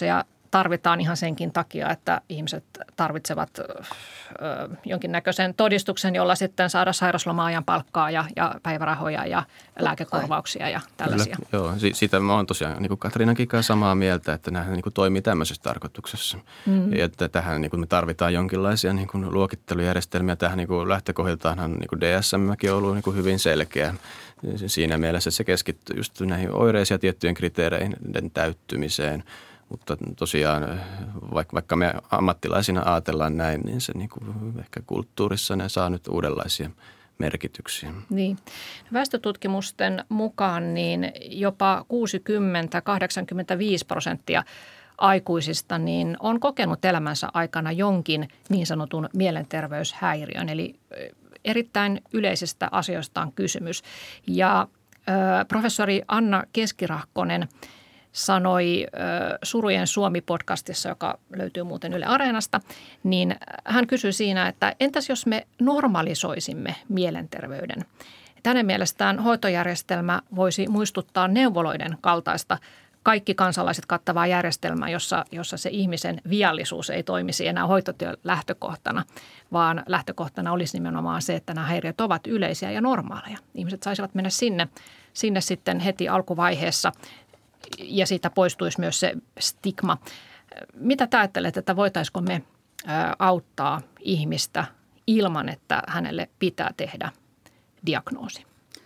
tarvitaan ihan senkin takia, että ihmiset tarvitsevat ö, jonkinnäköisen todistuksen, jolla sitten saada sairausloma-ajan palkkaa ja, ja päivärahoja ja lääkekorvauksia ja tällaisia. Kyllä, joo, siitä mä oon tosiaan niin kuin Katriinankin kanssa samaa mieltä, että nämä niin kuin toimii tämmöisessä tarkoituksessa. Mm. Ja että tähän niin kuin me tarvitaan jonkinlaisia niin kuin luokittelujärjestelmiä. Tähän niin kuin lähtökohdiltaanhan niin kuin D S M:kin on ollut niin kuin hyvin selkeä. Siinä mielessä se keskittyy just näihin oireisiin ja tiettyjen kriteereiden täyttymiseen. Mutta tosiaan, vaikka, vaikka me ammattilaisina ajatellaan näin, niin se niin kuin ehkä kulttuurissa ne saa nyt uudenlaisia merkityksiä. Niin. Väestötutkimusten mukaan niin jopa kuusikymmentä kahdeksankymmentäviisi prosenttia aikuisista niin on kokenut elämänsä aikana jonkin niin sanotun mielenterveyshäiriön, eli erittäin yleisistä asioista on kysymys. Ja ö, professori Anna Keskirahkonen sanoi ö, Surujen Suomi-podcastissa, joka löytyy muuten Yle Areenasta, niin hän kysyi siinä, että entäs jos me normalisoisimme mielenterveyden? Hänen mielestään hoitojärjestelmä voisi muistuttaa neuvoloiden kaltaista kaikki kansalaiset kattavaa järjestelmää, jossa, jossa se ihmisen viallisuus ei toimisi enää hoitotyön lähtökohtana, vaan lähtökohtana olisi nimenomaan se, että nämä häiriöt ovat yleisiä ja normaaleja. Ihmiset saisivat mennä sinne, sinne sitten heti alkuvaiheessa ja siitä poistuisi myös se stigma. Mitä te ajattelet, että voitaisiko me auttaa ihmistä ilman, että hänelle pitää tehdä diagnoosi?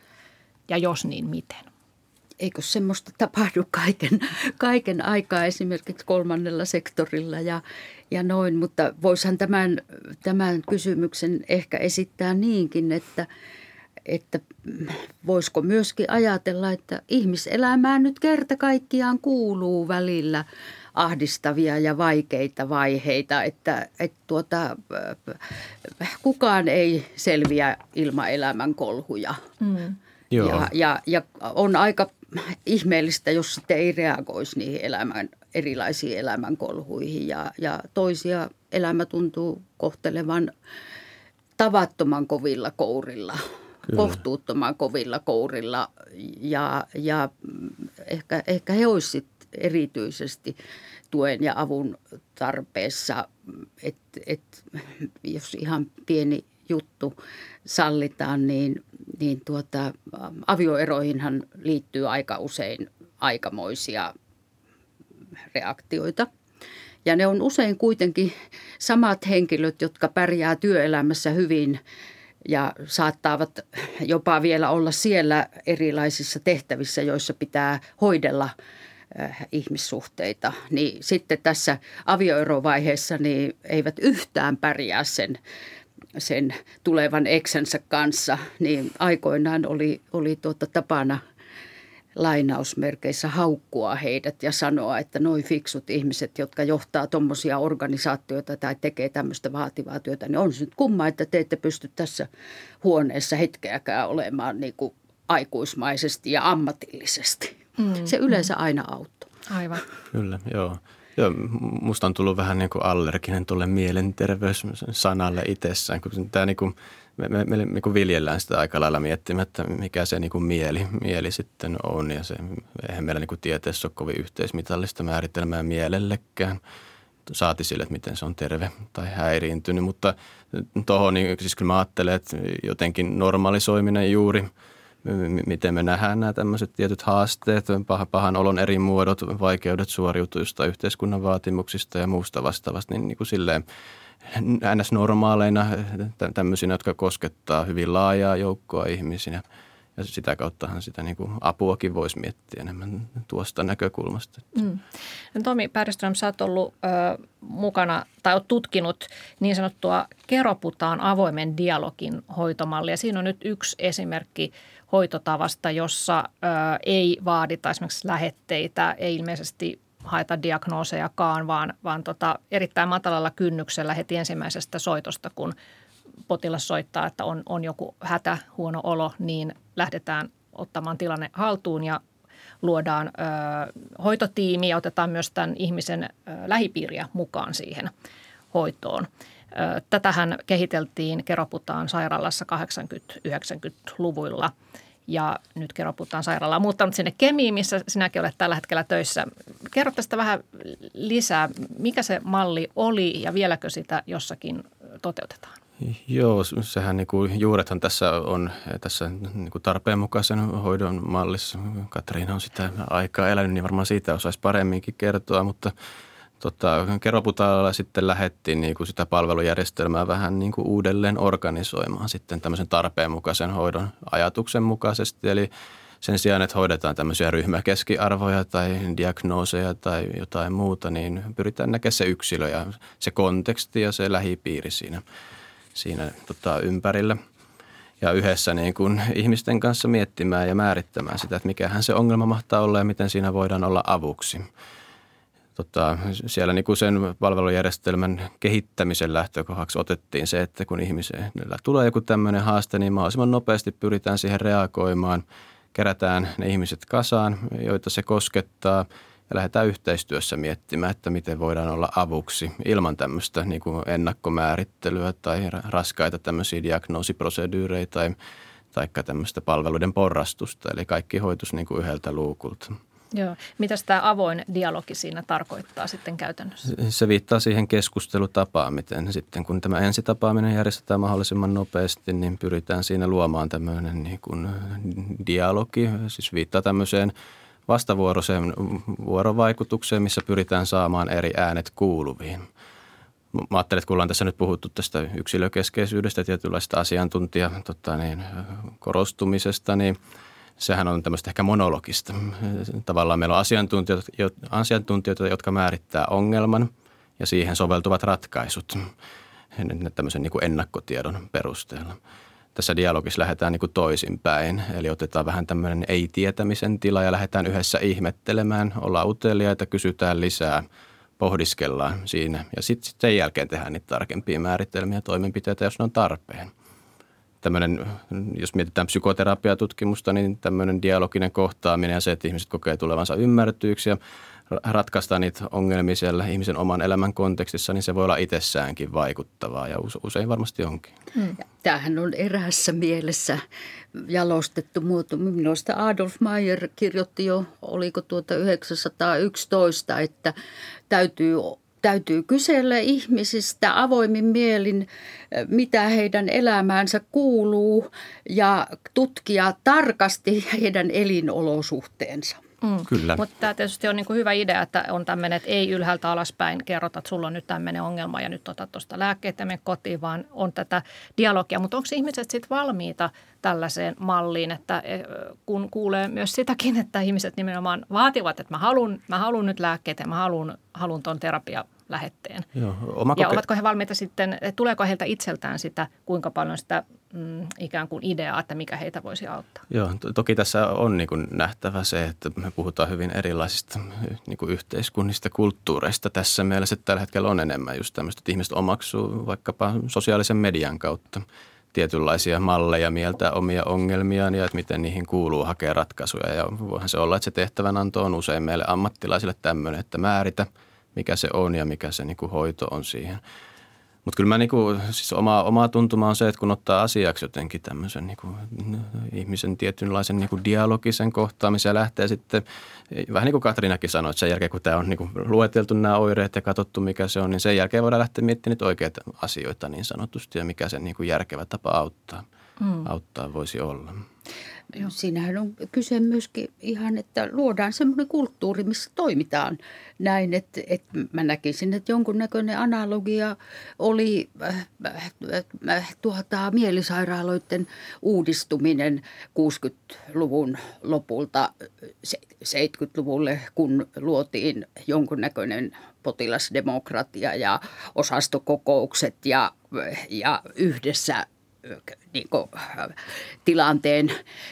Ja jos niin, miten? Eikö semmoista tapahdu kaiken, kaiken aikaa esimerkiksi kolmannella sektorilla ja, ja noin, mutta voisihan tämän, tämän kysymyksen ehkä esittää niinkin, että, että voisiko myöskin ajatella, että ihmiselämään nyt kerta kaikkiaan kuuluu välillä ahdistavia ja vaikeita vaiheita, että, että tuota, kukaan ei selviä ilman elämän kolhuja. Mm. Ja, ja, ja on aika ihmeellistä, jos sitten ei reagoisi niihin elämän, erilaisiin elämänkolhuihin ja, ja toisia elämä tuntuu kohtelevan tavattoman kovilla kourilla, Kyllä. kohtuuttoman kovilla kourilla ja, ja ehkä, ehkä he olisivat erityisesti tuen ja avun tarpeessa, että et, jos ihan pieni juttu sallitaan, niin, niin tuota, avioeroihinhan liittyy aika usein aikamoisia reaktioita. Ja ne on usein kuitenkin samat henkilöt, jotka pärjää työelämässä hyvin ja saattavat jopa vielä olla siellä erilaisissa tehtävissä, joissa pitää hoidella äh, ihmissuhteita. Niin sitten tässä avioerovaiheessa niin eivät yhtään pärjää sen sen tulevan eksensä kanssa, niin aikoinaan oli, oli tuota tapana lainausmerkeissä haukkua heidät ja sanoa, että noi fiksut ihmiset, jotka johtaa tuommoisia organisaatioita tai tekee tämmöistä vaativaa työtä, niin on se nyt kumma, että te ette pysty tässä huoneessa hetkeäkään olemaan niin kuin aikuismaisesti ja ammatillisesti. Mm, se yleensä mm. aina auttoi. Aivan. Kyllä, joo. Joo, musta on tullut vähän niin kuin allerginen tuolle mielenterveyssanalle itsessään, kun tämä niin kuin, me, me, me niin kuin viljellään sitä aika lailla miettimättä, mikä se niin kuin mieli, mieli sitten on. Ja se, eihän meillä niin kuin tieteessä ole kovin yhteismitallista määritelmää mielellekään. Saati sille, että miten se on terve tai häiriintynyt, mutta tuohon niin, siis kyllä mä ajattelen, että jotenkin normalisoiminen juuri, miten me nähdään nämä tämmöiset tietyt haasteet, pahan olon eri muodot, vaikeudet suoriutua jostain yhteiskunnan vaatimuksista ja muusta vastaavasta, niin, niin kuin silleen ns. Normaaleina tämmöisinä, jotka koskettaa hyvin laajaa joukkoa ihmisiä. Ja sitä kauttahan sitä niin kuin apuakin voisi miettiä enemmän tuosta näkökulmasta. Mm. Tomi Bergström, sä oot ollut ö, mukana tai oot tutkinut niin sanottua Keroputaan avoimen dialogin hoitomallia. Siinä on nyt yksi esimerkki hoitotavasta, jossa ö, ei vaadita esimerkiksi lähetteitä, ei ilmeisesti haeta diagnoosejakaan, vaan, vaan tota, erittäin matalalla kynnyksellä heti ensimmäisestä soitosta, kun potilas soittaa, että on, on joku hätä, huono olo, niin lähdetään ottamaan tilanne haltuun ja luodaan ö, hoitotiimi ja otetaan myös tämän ihmisen ö, lähipiiriä mukaan siihen hoitoon. Ö, tätähän kehiteltiin Keroputaan sairaalassa kahdeksankymmentä-yhdeksänkymmentäluvuilla ja nyt Keroputaan sairaala on muuttanut sinne Kemiin, missä sinäkin olet tällä hetkellä töissä. kerro tästä vähän lisää. Mikä se malli oli ja vieläkö sitä jossakin toteutetaan? Joo, sehän niin kuin, juurethan tässä on tässä niin kuin tarpeenmukaisen hoidon mallissa. Katriina on sitä aikaa elänyt, niin varmaan siitä osaisi paremminkin kertoa, mutta tota, Keroputaalalla sitten lähdettiin niin kuin sitä palvelujärjestelmää vähän niin kuin uudelleen organisoimaan sitten tämmöisen tarpeenmukaisen hoidon ajatuksen mukaisesti. Eli sen sijaan, että hoidetaan tämmöisiä ryhmäkeskiarvoja tai diagnooseja tai jotain muuta, niin pyritään näkemään se yksilö ja se konteksti ja se lähipiiri siinä. siinä tota, ympärillä ja yhdessä niin kuin ihmisten kanssa miettimään ja määrittämään sitä, että mikähän se ongelma mahtaa olla ja miten siinä voidaan olla avuksi. Tota, siellä niin kuin sen palvelujärjestelmän kehittämisen lähtökohdaksi otettiin se, että kun ihmisellä tulee joku tämmöinen haaste, niin mahdollisimman nopeasti pyritään siihen reagoimaan. Kerätään ne ihmiset kasaan, joita se koskettaa. Ja lähdetään yhteistyössä miettimään, että miten voidaan olla avuksi ilman tämmöistä niin kuin ennakkomäärittelyä tai raskaita tämmöisiä diagnoosiproseduureja tai taikka tämmöistä palveluiden porrastusta. Eli kaikki hoitus niin kuin yhdeltä luukulta. Joo. Mitä tämä avoin dialogi siinä tarkoittaa sitten käytännössä? Se viittaa siihen keskustelutapaan, miten sitten kun tämä ensitapaaminen järjestetään mahdollisimman nopeasti, niin pyritään siinä luomaan tämmöinen niin kuin dialogi. Siis viittaa tämmöiseen vastavuoroiseen vuorovaikutukseen, missä pyritään saamaan eri äänet kuuluviin. Mä ajattelen, että kun ollaan tässä nyt puhuttu tästä yksilökeskeisyydestä ja tietynlaista asiantuntija tota niin, korostumisesta, niin sehän on tämmöistä ehkä monologista. Tavallaan meillä on asiantuntijoita, asiantuntijoita jotka määrittää ongelman ja siihen soveltuvat ratkaisut tämmöisen niin kuin ennakkotiedon perusteella. Tässä dialogissa lähdetään niin kuin toisinpäin, eli otetaan vähän tämmöinen ei-tietämisen tila ja lähdetään yhdessä ihmettelemään, ollaan uteliaita, kysytään lisää, pohdiskellaan siinä ja sitten sit sen jälkeen tehdään niitä tarkempia määritelmiä ja toimenpiteitä, jos ne on tarpeen. Tämmöinen, jos mietitään psykoterapiatutkimusta, niin tämmöinen dialoginen kohtaaminen ja se, että ihmiset kokee tulevansa ymmärretyiksi ja ratkaistaan niitä ongelmia siellä ihmisen oman elämän kontekstissa, niin se voi olla itsessäänkin vaikuttavaa ja usein varmasti onkin. Hmm. Tämähän on eräässä mielessä jalostettu muoto. Minusta Adolf Meyer kirjoitti jo, oliko tuota yhdeksänsataayksitoista, että täytyy Täytyy kysellä ihmisistä avoimin mielin, mitä heidän elämäänsä kuuluu ja tutkia tarkasti heidän elinolosuhteensa. Mm. Kyllä. Mutta tämä tietysti on niinku hyvä idea, että on tämmöinen, että ei ylhäältä alaspäin kerrota, että sulla on nyt tämmöinen ongelma ja nyt otat tuosta lääkkeitä ja mene kotiin, vaan on tätä dialogia. Mutta onko ihmiset sitten valmiita tällaiseen malliin, että kun kuulee myös sitäkin, että ihmiset nimenomaan vaativat, että mä haluan, mä haluan nyt lääkkeitä ja mä haluan, haluan tuon terapia lähetteen. Joo, oma koke- ja ovatko he valmiita sitten, tuleeko heiltä itseltään sitä, kuinka paljon sitä mm, ikään kuin ideaa, että mikä heitä voisi auttaa? Joo, to- toki tässä on niin kuin nähtävä se, että me puhutaan hyvin erilaisista niin kuin yhteiskunnista, kulttuureista tässä mielessä, että tällä hetkellä on enemmän just tämmöistä, että ihmiset omaksuu vaikkapa sosiaalisen median kautta tietynlaisia malleja, mieltää omia ongelmiaan ja että miten niihin kuuluu hakea ratkaisuja. Ja voihan se olla, että se tehtävänanto on usein meille ammattilaisille tämmöinen, että määritä, mikä se on ja mikä se niin kuin hoito on siihen. Mutta kyllä mä niin kuin, siis oma, oma tuntuma on se, että kun ottaa asiaksi jotenkin tämmöisen niin kuin, ihmisen tietynlaisen niin kuin dialogisen kohtaamisen ja lähtee sitten, vähän niin kuin Katriinakin sanoi, että sen jälkeen kun tämä on niin kuin lueteltu nämä oireet ja katsottu mikä se on, niin sen jälkeen voidaan lähteä miettimään niitä oikeita asioita niin sanotusti ja mikä se niin kuin järkevä tapa auttaa, mm. auttaa voisi olla. Joo. Siinähän on kyse myöskin ihan, että luodaan semmoinen kulttuuri, missä toimitaan näin, että, että mä näkisin, että jonkunnäköinen analogia oli äh, äh, tuota, mielisairaaloiden uudistuminen kuusikymmentäluvun lopulta seitsemänkymmentäluvulle, kun luotiin jonkunnäköinen potilasdemokratia ja osastokokoukset ja, ja yhdessä niin kuin, tilanteen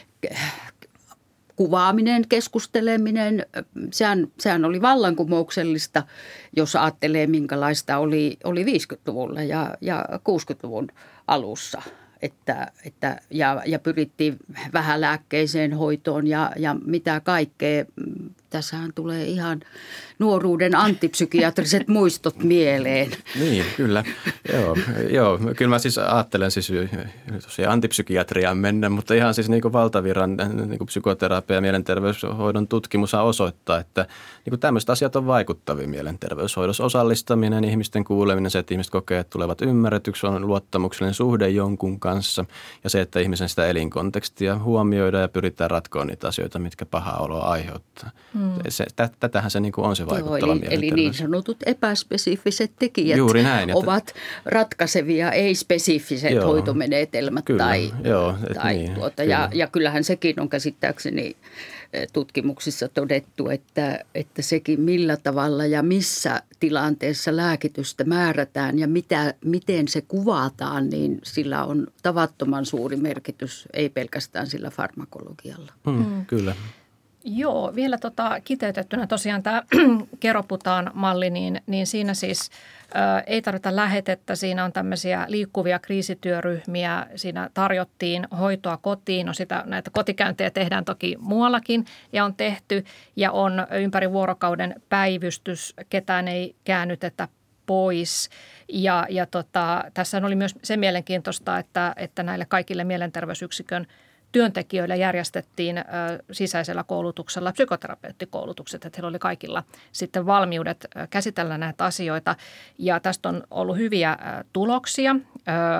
kuvaaminen, keskusteleminen, sehän, sehän oli vallankumouksellista, jos ajattelee minkälaista oli, oli viisikymmentäluvulla ja, ja kuusikymmentäluvun alussa. Että, että, ja, ja pyrittiin vähälääkkeiseen hoitoon ja, ja mitä kaikkea Tässähän tulee ihan nuoruuden antipsykiatriset muistot mieleen. Niin, kyllä. Joo, joo, kyllä mä siis ajattelen siis tosiaan antipsykiatriaan mennä, mutta ihan siis niin kuin valtavirran niin kuin psykoterapia ja mielenterveyshoidon tutkimus osoittaa, että niin kuin tämmöiset asiat on vaikuttavia mielenterveyshoidossa. Osallistaminen, ihmisten kuuleminen, se, että ihmiset kokee, että tulevat ymmärretyksi, on luottamuksellinen suhde jonkun kanssa ja se, että ihmisen sitä elinkontekstia huomioidaan ja pyritään ratkoa niitä asioita, mitkä pahaa oloa aiheuttaa. Hmm. Se, tätähän se niin kuin on se vaikuttava Joo, eli, mielenterveys. eli niin sanotut epäspesifiset tekijät Juuri näin, ovat ratkaisevia, ei-spesifiset Joo, hoitomenetelmät. Kyllä, tai, Joo, tai niin, tuota, kyllä. Ja, ja kyllähän sekin on käsittääkseni tutkimuksissa todettu, että, että sekin millä tavalla ja missä tilanteessa lääkitystä määrätään ja mitä, miten se kuvataan, niin sillä on tavattoman suuri merkitys, ei pelkästään sillä farmakologialla. Mm, mm. Kyllä. Joo, vielä tota kiteytettynä tosiaan tämä Keroputaan malli, niin, niin siinä siis ä, ei tarvita lähetettä. Siinä on tämmöisiä liikkuvia kriisityöryhmiä. Siinä tarjottiin hoitoa kotiin. No sitä, näitä kotikäyntejä tehdään toki muuallakin ja on tehty. Ja on ympäri vuorokauden päivystys, ketään ei käännytetä pois. Ja, ja tota, tässä oli myös se mielenkiintoista, että, että näille kaikille mielenterveysyksikön työntekijöille järjestettiin ö, sisäisellä koulutuksella psykoterapeuttikoulutukset, että heillä oli kaikilla sitten valmiudet ö, käsitellä näitä asioita. Ja tästä on ollut hyviä ö, tuloksia. Ö,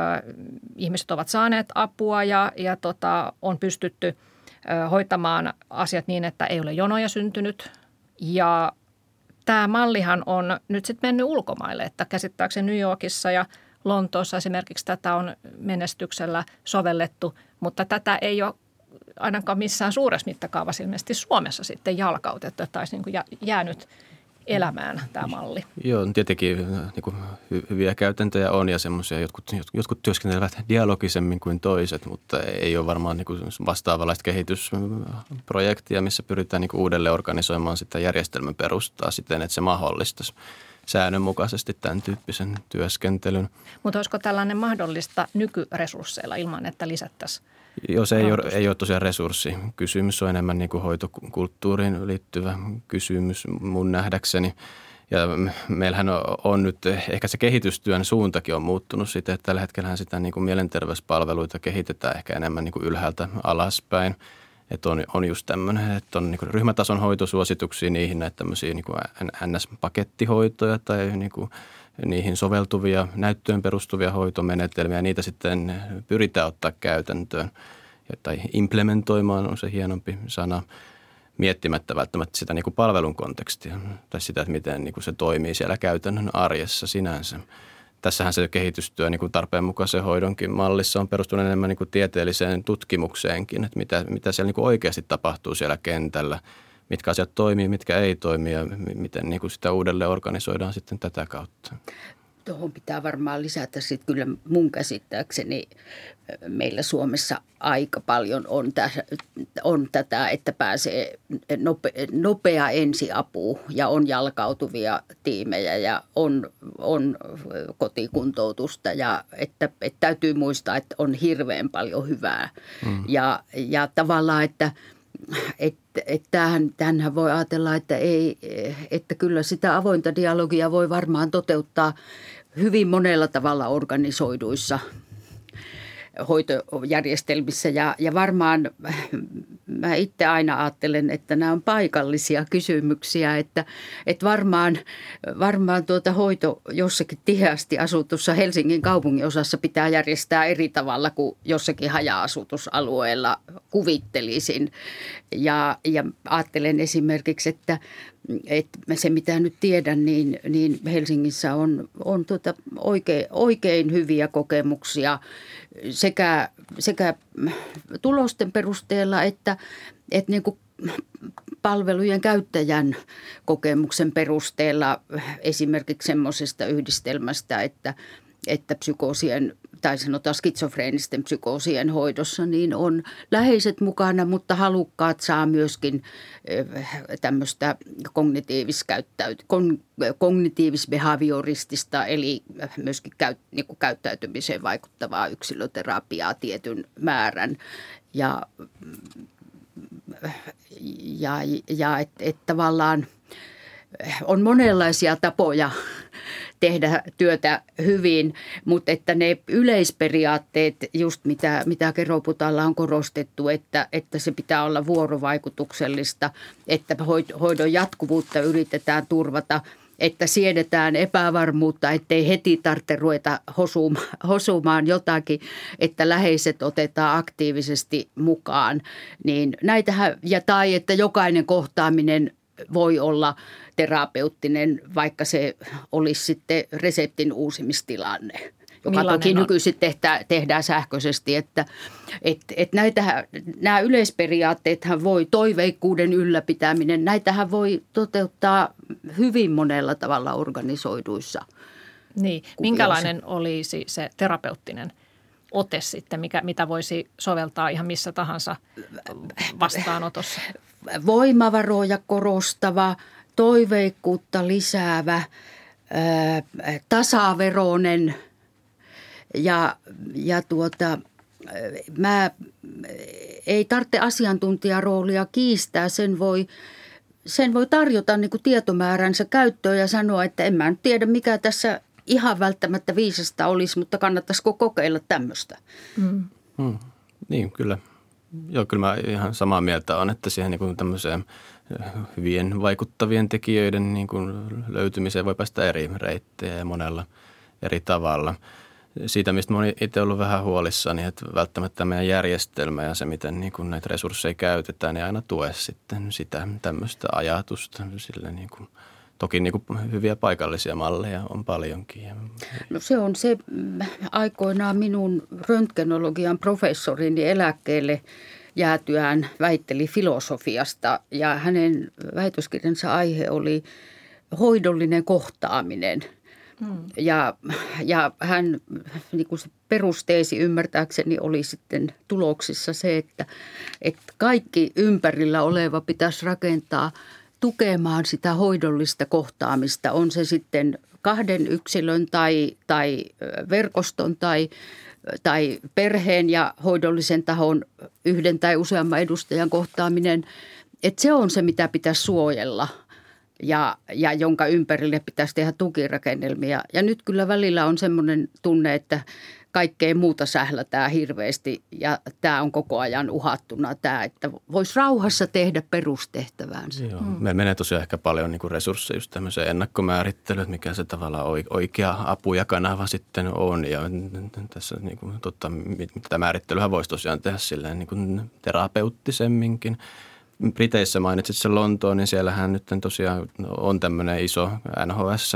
ihmiset ovat saaneet apua ja, ja tota, on pystytty ö, hoitamaan asiat niin, että ei ole jonoja syntynyt. Ja tämä mallihan on nyt sitten mennyt ulkomaille, että käsittääkseni New Yorkissa ja Lontoossa esimerkiksi tätä on menestyksellä sovellettu, mutta tätä ei ole ainakaan missään suuressa mittakaavassa ilmeisesti Suomessa sitten jalkautettu, että olisi niin kuin jäänyt elämään tämä malli. Joo, tietenkin niin kuin hyviä käytäntöjä on ja semmoisia, jotkut, jotkut työskentelevät dialogisemmin kuin toiset, mutta ei ole varmaan niin kuin vastaavanlaista kehitysprojektia, missä pyritään niin kuin uudelleen organisoimaan sitä järjestelmän perustaa siten, että se mahdollistaisi säännönmukaisesti tämän tyyppisen työskentelyn. Mutta olisiko tällainen mahdollista nykyresursseilla ilman, että lisättäisiin? Joo, se ei ole, ei ole tosiaan resurssikysymys, se on enemmän niin kuin hoitokulttuuriin liittyvä kysymys mun nähdäkseni. Ja meillähän on, on nyt, ehkä se kehitystyön suuntakin on muuttunut siten, että tällä hetkellähän sitä niin kuin mielenterveyspalveluita kehitetään ehkä enemmän niin kuin ylhäältä alaspäin. Että on, on just tämmöinen, että on niin kuin ryhmätason hoitosuosituksia niihin näitä tämmöisiä niin kuin N S-pakettihoitoja tai niin kuin niihin soveltuvia, näyttöön perustuvia hoitomenetelmiä. Niitä sitten pyritään ottaa käytäntöön tai implementoimaan on se hienompi sana, miettimättä välttämättä sitä niin kuin palvelun kontekstia tai sitä, että miten niin kuin se toimii siellä käytännön arjessa sinänsä. Tässähän se kehitystyö niin kuin tarpeenmukaisen hoidonkin mallissa on perustunut enemmän niin kuin tieteelliseen tutkimukseenkin, että mitä, mitä siellä niin kuin oikeasti tapahtuu siellä kentällä, mitkä asiat toimii, mitkä ei toimi ja miten niin kuin sitä uudelleen organisoidaan sitten tätä kautta. Tuohon pitää varmaan lisätä sitten kyllä mun käsittääkseni meillä Suomessa aika paljon on, tässä, on tätä, että pääsee nope, nopea ensiapu ja on jalkautuvia tiimejä ja on, on kotikuntoutusta ja että, että täytyy muistaa, että on hirveän paljon hyvää mm. ja, ja tavallaan, että Että, että tämähän, tämähän voi ajatella, että, ei, että kyllä sitä avointa dialogia voi varmaan toteuttaa hyvin monella tavalla organisoiduissa hoitojärjestelmissä ja, ja varmaan mä itse aina ajattelen, että nämä on paikallisia kysymyksiä, että, että varmaan, varmaan tuota hoito jossakin tiheästi asutussa Helsingin kaupungin osassa pitää järjestää eri tavalla kuin jossakin haja-asutusalueella kuvittelisin ja, ja ajattelen esimerkiksi, että että se mitä nyt tiedän, niin, niin Helsingissä on, on tuota oikein, oikein hyviä kokemuksia sekä, sekä tulosten perusteella että, että niin kuin palvelujen käyttäjän kokemuksen perusteella esimerkiksi semmoisesta yhdistelmästä, että, että psykoosien tai sanotaan skitsofreenisten psykoosien hoidossa, niin on läheiset mukana, mutta halukkaat saa myöskin tämmöistä kognitiivis-behavioristista, eli myöskin käyt, niin kuin käyttäytymiseen vaikuttavaa yksilöterapiaa tietyn määrän. Ja ja, ja että et tavallaan on monenlaisia tapoja tehdä työtä hyvin, mutta että ne yleisperiaatteet, just mitä, mitä Keroputalla on korostettu, että, että se pitää olla vuorovaikutuksellista, että hoidon jatkuvuutta yritetään turvata, että siedetään epävarmuutta, ettei heti tarvitse ruveta hosumaan, hosumaan jotakin, että läheiset otetaan aktiivisesti mukaan. Niin näitähän, ja tai että jokainen kohtaaminen voi olla terapeuttinen, vaikka se olisi sitten reseptin uusimistilanne, joka Millainen toki on? nykyisin tehdään, tehdään sähköisesti. Että, et, et näitähän, nämä yleisperiaatteethan voi, toiveikkuuden ylläpitäminen, näitähän voi toteuttaa hyvin monella tavalla organisoiduissa. Niin, minkälainen olisi se terapeuttinen ote sitten, mikä, mitä voisi soveltaa ihan missä tahansa vastaanotossa? Voimavaroja korostava, toiveikkuutta lisäävä, ää, tasaveroinen ja, ja tuota, mä, ei tarvitse asiantuntijaroolia kiistää, sen voi, sen voi tarjota niin kuin tietomääränsä käyttöön ja sanoa, että en mä nyt tiedä mikä tässä ihan välttämättä viisasta olisi, mutta kannattaisiko kokeilla tämmöistä. Mm. Hmm. Niin, kyllä. Joo, kyllä mä ihan samaa mieltä on, että siihen niin kuin tämmöiseen hyvien vaikuttavien tekijöiden niin kuin löytymiseen voi päästä eri reittejä ja monella eri tavalla. Siitä, mistä mä olen itse ollut vähän huolissani, että välttämättä meidän järjestelmä ja se, miten niin kuin näitä resursseja käytetään, ei aina tue sitten sitä tämmöistä ajatusta. Sillä niin kuin, toki niin kuin hyviä paikallisia malleja on paljonkin. No se on se aikoinaan minun röntgenologian professorini eläkkeelle jäätyään väitteli filosofiasta ja hänen väitöskirjansa aihe oli hoidollinen kohtaaminen. Hmm. Ja, ja hän, niin kuin se perusteesi ymmärtääkseni oli sitten tuloksissa se, että, että kaikki ympärillä oleva pitäisi rakentaa tukemaan sitä hoidollista kohtaamista. On se sitten kahden yksilön tai, tai verkoston tai, tai perheen ja hoidollisen tahon yhden tai useamman edustajan kohtaaminen. Että se on se, mitä pitäisi suojella. Ja, ja jonka ympärille pitäisi tehdä tukirakennelmia. Ja nyt kyllä välillä on semmoinen tunne, että kaikkea muuta sählätään hirveästi ja tämä on koko ajan uhattuna tämä, että voisi rauhassa tehdä perustehtäväänsä. Joo, hmm. Meillä menee tosiaan ehkä paljon niin kuin resursseja just tämmöiseen ennakkomäärittelyyn, että mikä se tavallaan oikea apu ja kanava sitten on. Ja tässä niin kuin, totta, tätä määrittelyä voisi tosiaan tehdä silleen niin kuin terapeuttisemminkin. Briteissä mainitsit sen Lontoon, niin siellähän nyt tosiaan on tämmöinen iso N H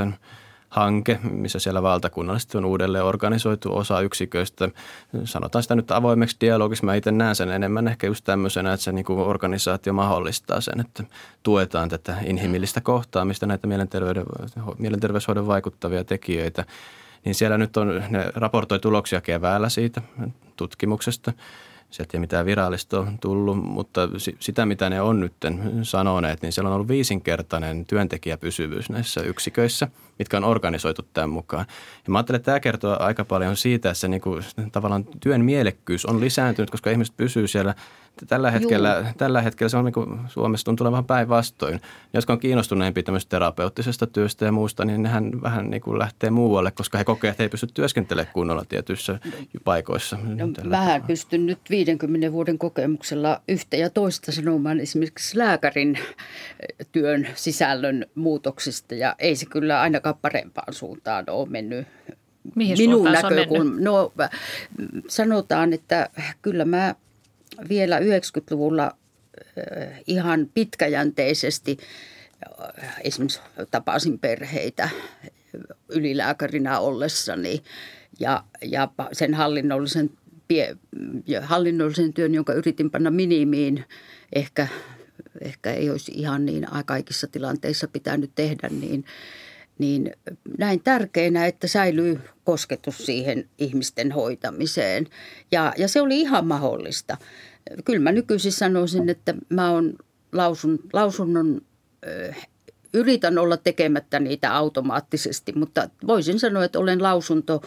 S-hanke, missä siellä valtakunnallisesti on uudelleen organisoitu osa yksiköistä. Sanotaan sitä nyt avoimeksi dialogiksi. Mä itse näen sen enemmän ehkä just tämmöisenä, että se niin kuin organisaatio mahdollistaa sen, että tuetaan tätä inhimillistä kohtaamista, näitä mielenterveyden, mielenterveyshoidon vaikuttavia tekijöitä. Niin siellä nyt on, ne raportoi tuloksia keväällä siitä tutkimuksesta. Sieltä ei mitään virallista on tullut, mutta sitä, mitä ne on nyt sanoneet, niin siellä on ollut viisinkertainen työntekijäpysyvyys näissä yksiköissä, mitkä on organisoitu tämän mukaan. Ja mä ajattelen, että tämä kertoo aika paljon siitä, että se niin kuin, tavallaan työn mielekkyys on lisääntynyt, koska ihmiset pysyy siellä. Tällä hetkellä, tällä hetkellä se on niin kuin Suomessa tuntuu vähän päinvastoin. Jotka on kiinnostuneempia tämmöisestä terapeuttisesta työstä ja muusta, niin nehän vähän niin kuin lähtee muualle, koska he kokevat, että he ei pysty työskentelemään kunnolla tietyissä paikoissa. No, vähän pystyn nyt viidenkymmenen vuoden kokemuksella yhtä ja toista sanomaan esimerkiksi lääkärin työn sisällön muutoksista ja ei se kyllä ainakaan parempaan suuntaan ole mennyt. Mihin minun näkökulmasta. No sanotaan, että kyllä mä vielä yhdeksänkymmentäluvulla ihan pitkäjänteisesti esimerkiksi tapasin perheitä ylilääkärinä ollessani ja, ja sen hallinnollisen, hallinnollisen työn, jonka yritin panna minimiin, ehkä, ehkä ei olisi ihan niin kaikissa tilanteissa pitänyt tehdä, niin niin näin tärkeänä, että säilyy kosketus siihen ihmisten hoitamiseen. Ja, ja se oli ihan mahdollista. Kyllä mä nykyisin sanoisin, että mä oon lausun, lausunnon, ö, yritän olla tekemättä niitä automaattisesti, mutta voisin sanoa, että olen lausunto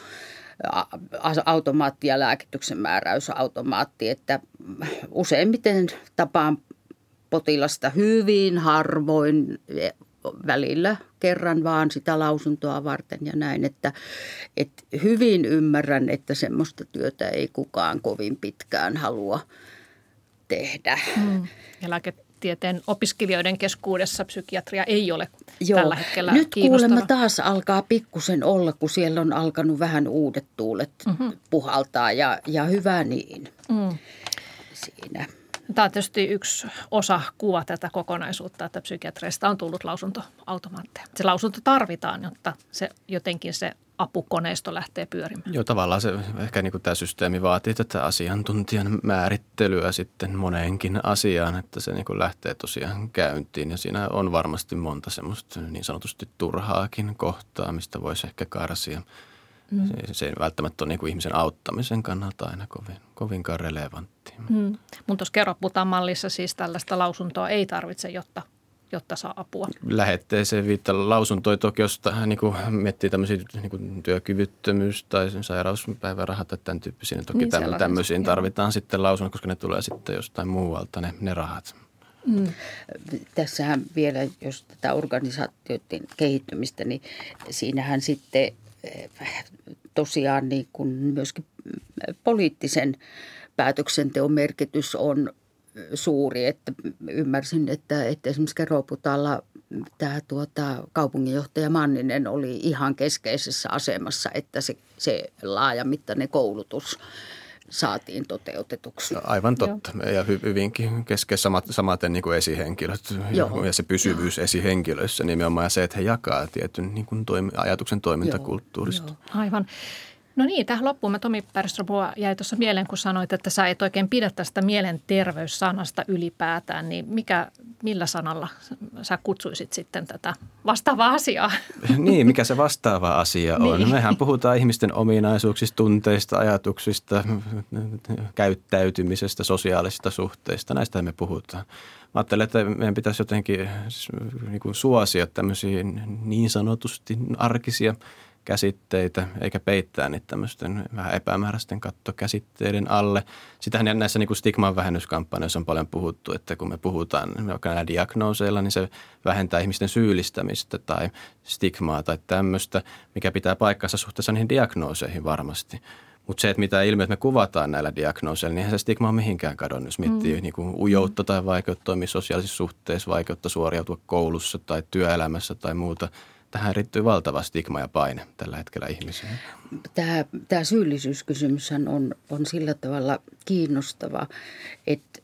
automaatti ja lääkityksen määräysautomaatti, että useimmiten tapaan potilasta hyvin harvoin, välillä kerran vaan sitä lausuntoa varten ja näin, että, että hyvin ymmärrän, että semmoista työtä ei kukaan kovin pitkään halua tehdä. Mm. Ja lääketieteen opiskelijoiden keskuudessa psykiatria ei ole Joo. tällä hetkellä Nyt kiinnostava. kuulemma taas alkaa pikkusen olla, kun siellä on alkanut vähän uudet tuulet mm-hmm. puhaltaa ja, ja hyvä niin mm. siinä. Tämä on tietysti yksi osa kuva tätä kokonaisuutta, että psykiatreista on tullut lausuntoautomaatteja. Se lausunto tarvitaan, jotta se jotenkin se apukoneisto lähtee pyörimään. Joo, tavallaan se ehkä niin kuin tämä systeemi vaatii tätä asiantuntijan määrittelyä sitten moneenkin asiaan, että se niin kuin lähtee tosiaan käyntiin. Ja siinä on varmasti monta semmoista niin sanotusti turhaakin kohtaa, mistä voisi ehkä karsia. Mm. Se, se ei välttämättä ole niin kuin ihmisen auttamisen kannalta aina kovin, kovinkaan relevantti. Mm. Mun tuossa Keroputan mallissa siis tällaista lausuntoa ei tarvitse, jotta, jotta saa apua. Lähetteeseen viittaa lausuntoja toki, jos niin kuin miettii tämmöisiä niin kuin työkyvyttömyys- tai sairauspäivärahat tai tämän tyyppisiä. Toki niin tämmöisiin, tämmöisiin tarvitaan joo. sitten lausunnot, koska ne tulee sitten jostain muualta ne, ne rahat. Mm. Tässähän vielä, jos tätä organisaatioiden kehittymistä, niin siinähän sitten tosiaan niin kuin myöskin poliittisen päätöksenteon merkitys on suuri, että ymmärsin, että, että esimerkiksi Keroputalla tämä tuota, kaupunginjohtaja Manninen oli ihan keskeisessä asemassa, että se, se laajamittainen koulutus saatiin toteutetuksi. No, aivan totta. Joo. Ja hy, hyvinkin keskeisesti samat, samaten niin kuin esihenkilöt Joo. ja se pysyvyys Joo. esihenkilöissä nimenomaan ja se, että he jakaa tietyn niin kuin toimi, ajatuksen toimintakulttuurista. Joo. Joo. Aivan. No niin, tähän loppuun mä Tomi Bergström jäi tuossa mieleen, kun sanoit, että sä et oikein pidä tästä mielenterveyssanasta ylipäätään, niin mikä, millä sanalla sä kutsuisit sitten tätä vastaavaa asiaa? Niin, mikä se vastaava asia on? Niin. Mehän puhutaan ihmisten ominaisuuksista, tunteista, ajatuksista, käyttäytymisestä, sosiaalisista suhteista. Näistä me puhutaan. Mä ajattelen, että meidän pitäisi jotenkin siis, niin kuin suosia tämmöisiä niin sanotusti arkisia käsitteitä, eikä peittää niitä tämmöisten vähän epämääräisten kattokäsitteiden alle. Sitähän näissä niin kuin stigman vähennyskampanjoissa on paljon puhuttu, että kun me puhutaan vaikka näillä diagnooseilla, niin se vähentää ihmisten syyllistämistä tai stigmaa tai tämmöistä, mikä pitää paikkansa suhteessa niihin diagnooseihin varmasti. Mutta se, että mitä ilmiöitä me kuvataan näillä diagnooseilla, niin eihän se stigma ole mihinkään kadonnut. Jos miettii mm. niin kuin ujoutta tai vaikeutta toimia sosiaalisissa suhteissa, vaikeutta suoriutua koulussa tai työelämässä tai muuta. Tähän riittyy valtava stigma ja paine tällä hetkellä ihmisiä. Tämä, tämä syyllisyyskysymyshän on, on sillä tavalla kiinnostava, että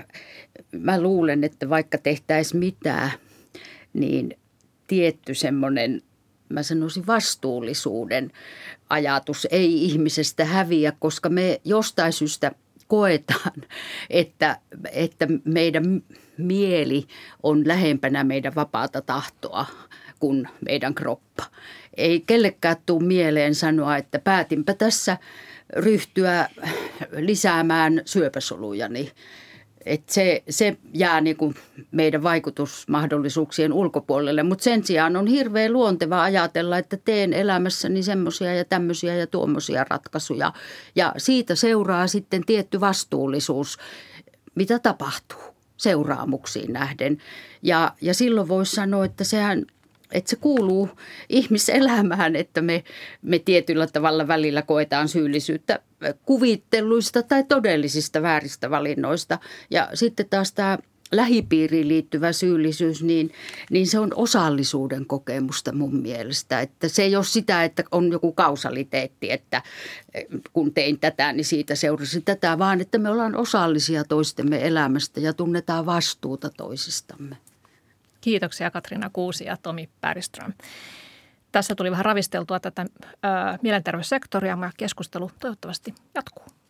mä luulen, että vaikka tehtäisiin mitään, niin tietty semmoinen, mä sanoisin vastuullisuuden ajatus ei ihmisestä häviä, koska me jostain syystä koetaan, että, että meidän mieli on lähempänä meidän vapaata tahtoa kuin meidän kroppa. Ei kellekään tule mieleen sanoa, että päätinpä tässä ryhtyä lisäämään syöpäsolujani. Että se, se jää niin kuin meidän vaikutusmahdollisuuksien ulkopuolelle, mutta sen sijaan on hirveän luonteva ajatella, että teen elämässäni semmoisia ja tämmöisiä ja tuommoisia ratkaisuja. Ja siitä seuraa sitten tietty vastuullisuus, mitä tapahtuu seuraamuksiin nähden. Ja, ja silloin voisi sanoa, että sehän... Että se kuuluu ihmiselämään, että me, me tietyllä tavalla välillä koetaan syyllisyyttä kuvitteluista tai todellisista vääristä valinnoista. Ja sitten taas tämä lähipiiriin liittyvä syyllisyys, niin, niin se on osallisuuden kokemusta mun mielestä. Että se ei ole sitä, että on joku kausaliteetti, että kun tein tätä, niin siitä seurasi tätä, vaan että me ollaan osallisia toistemme elämästä ja tunnetaan vastuuta toisistamme. Kiitoksia Katriina Kuusi ja Tomi Bergström. Tässä tuli vähän ravisteltua tätä ää, mielenterveyssektoria, ja keskustelu toivottavasti jatkuu.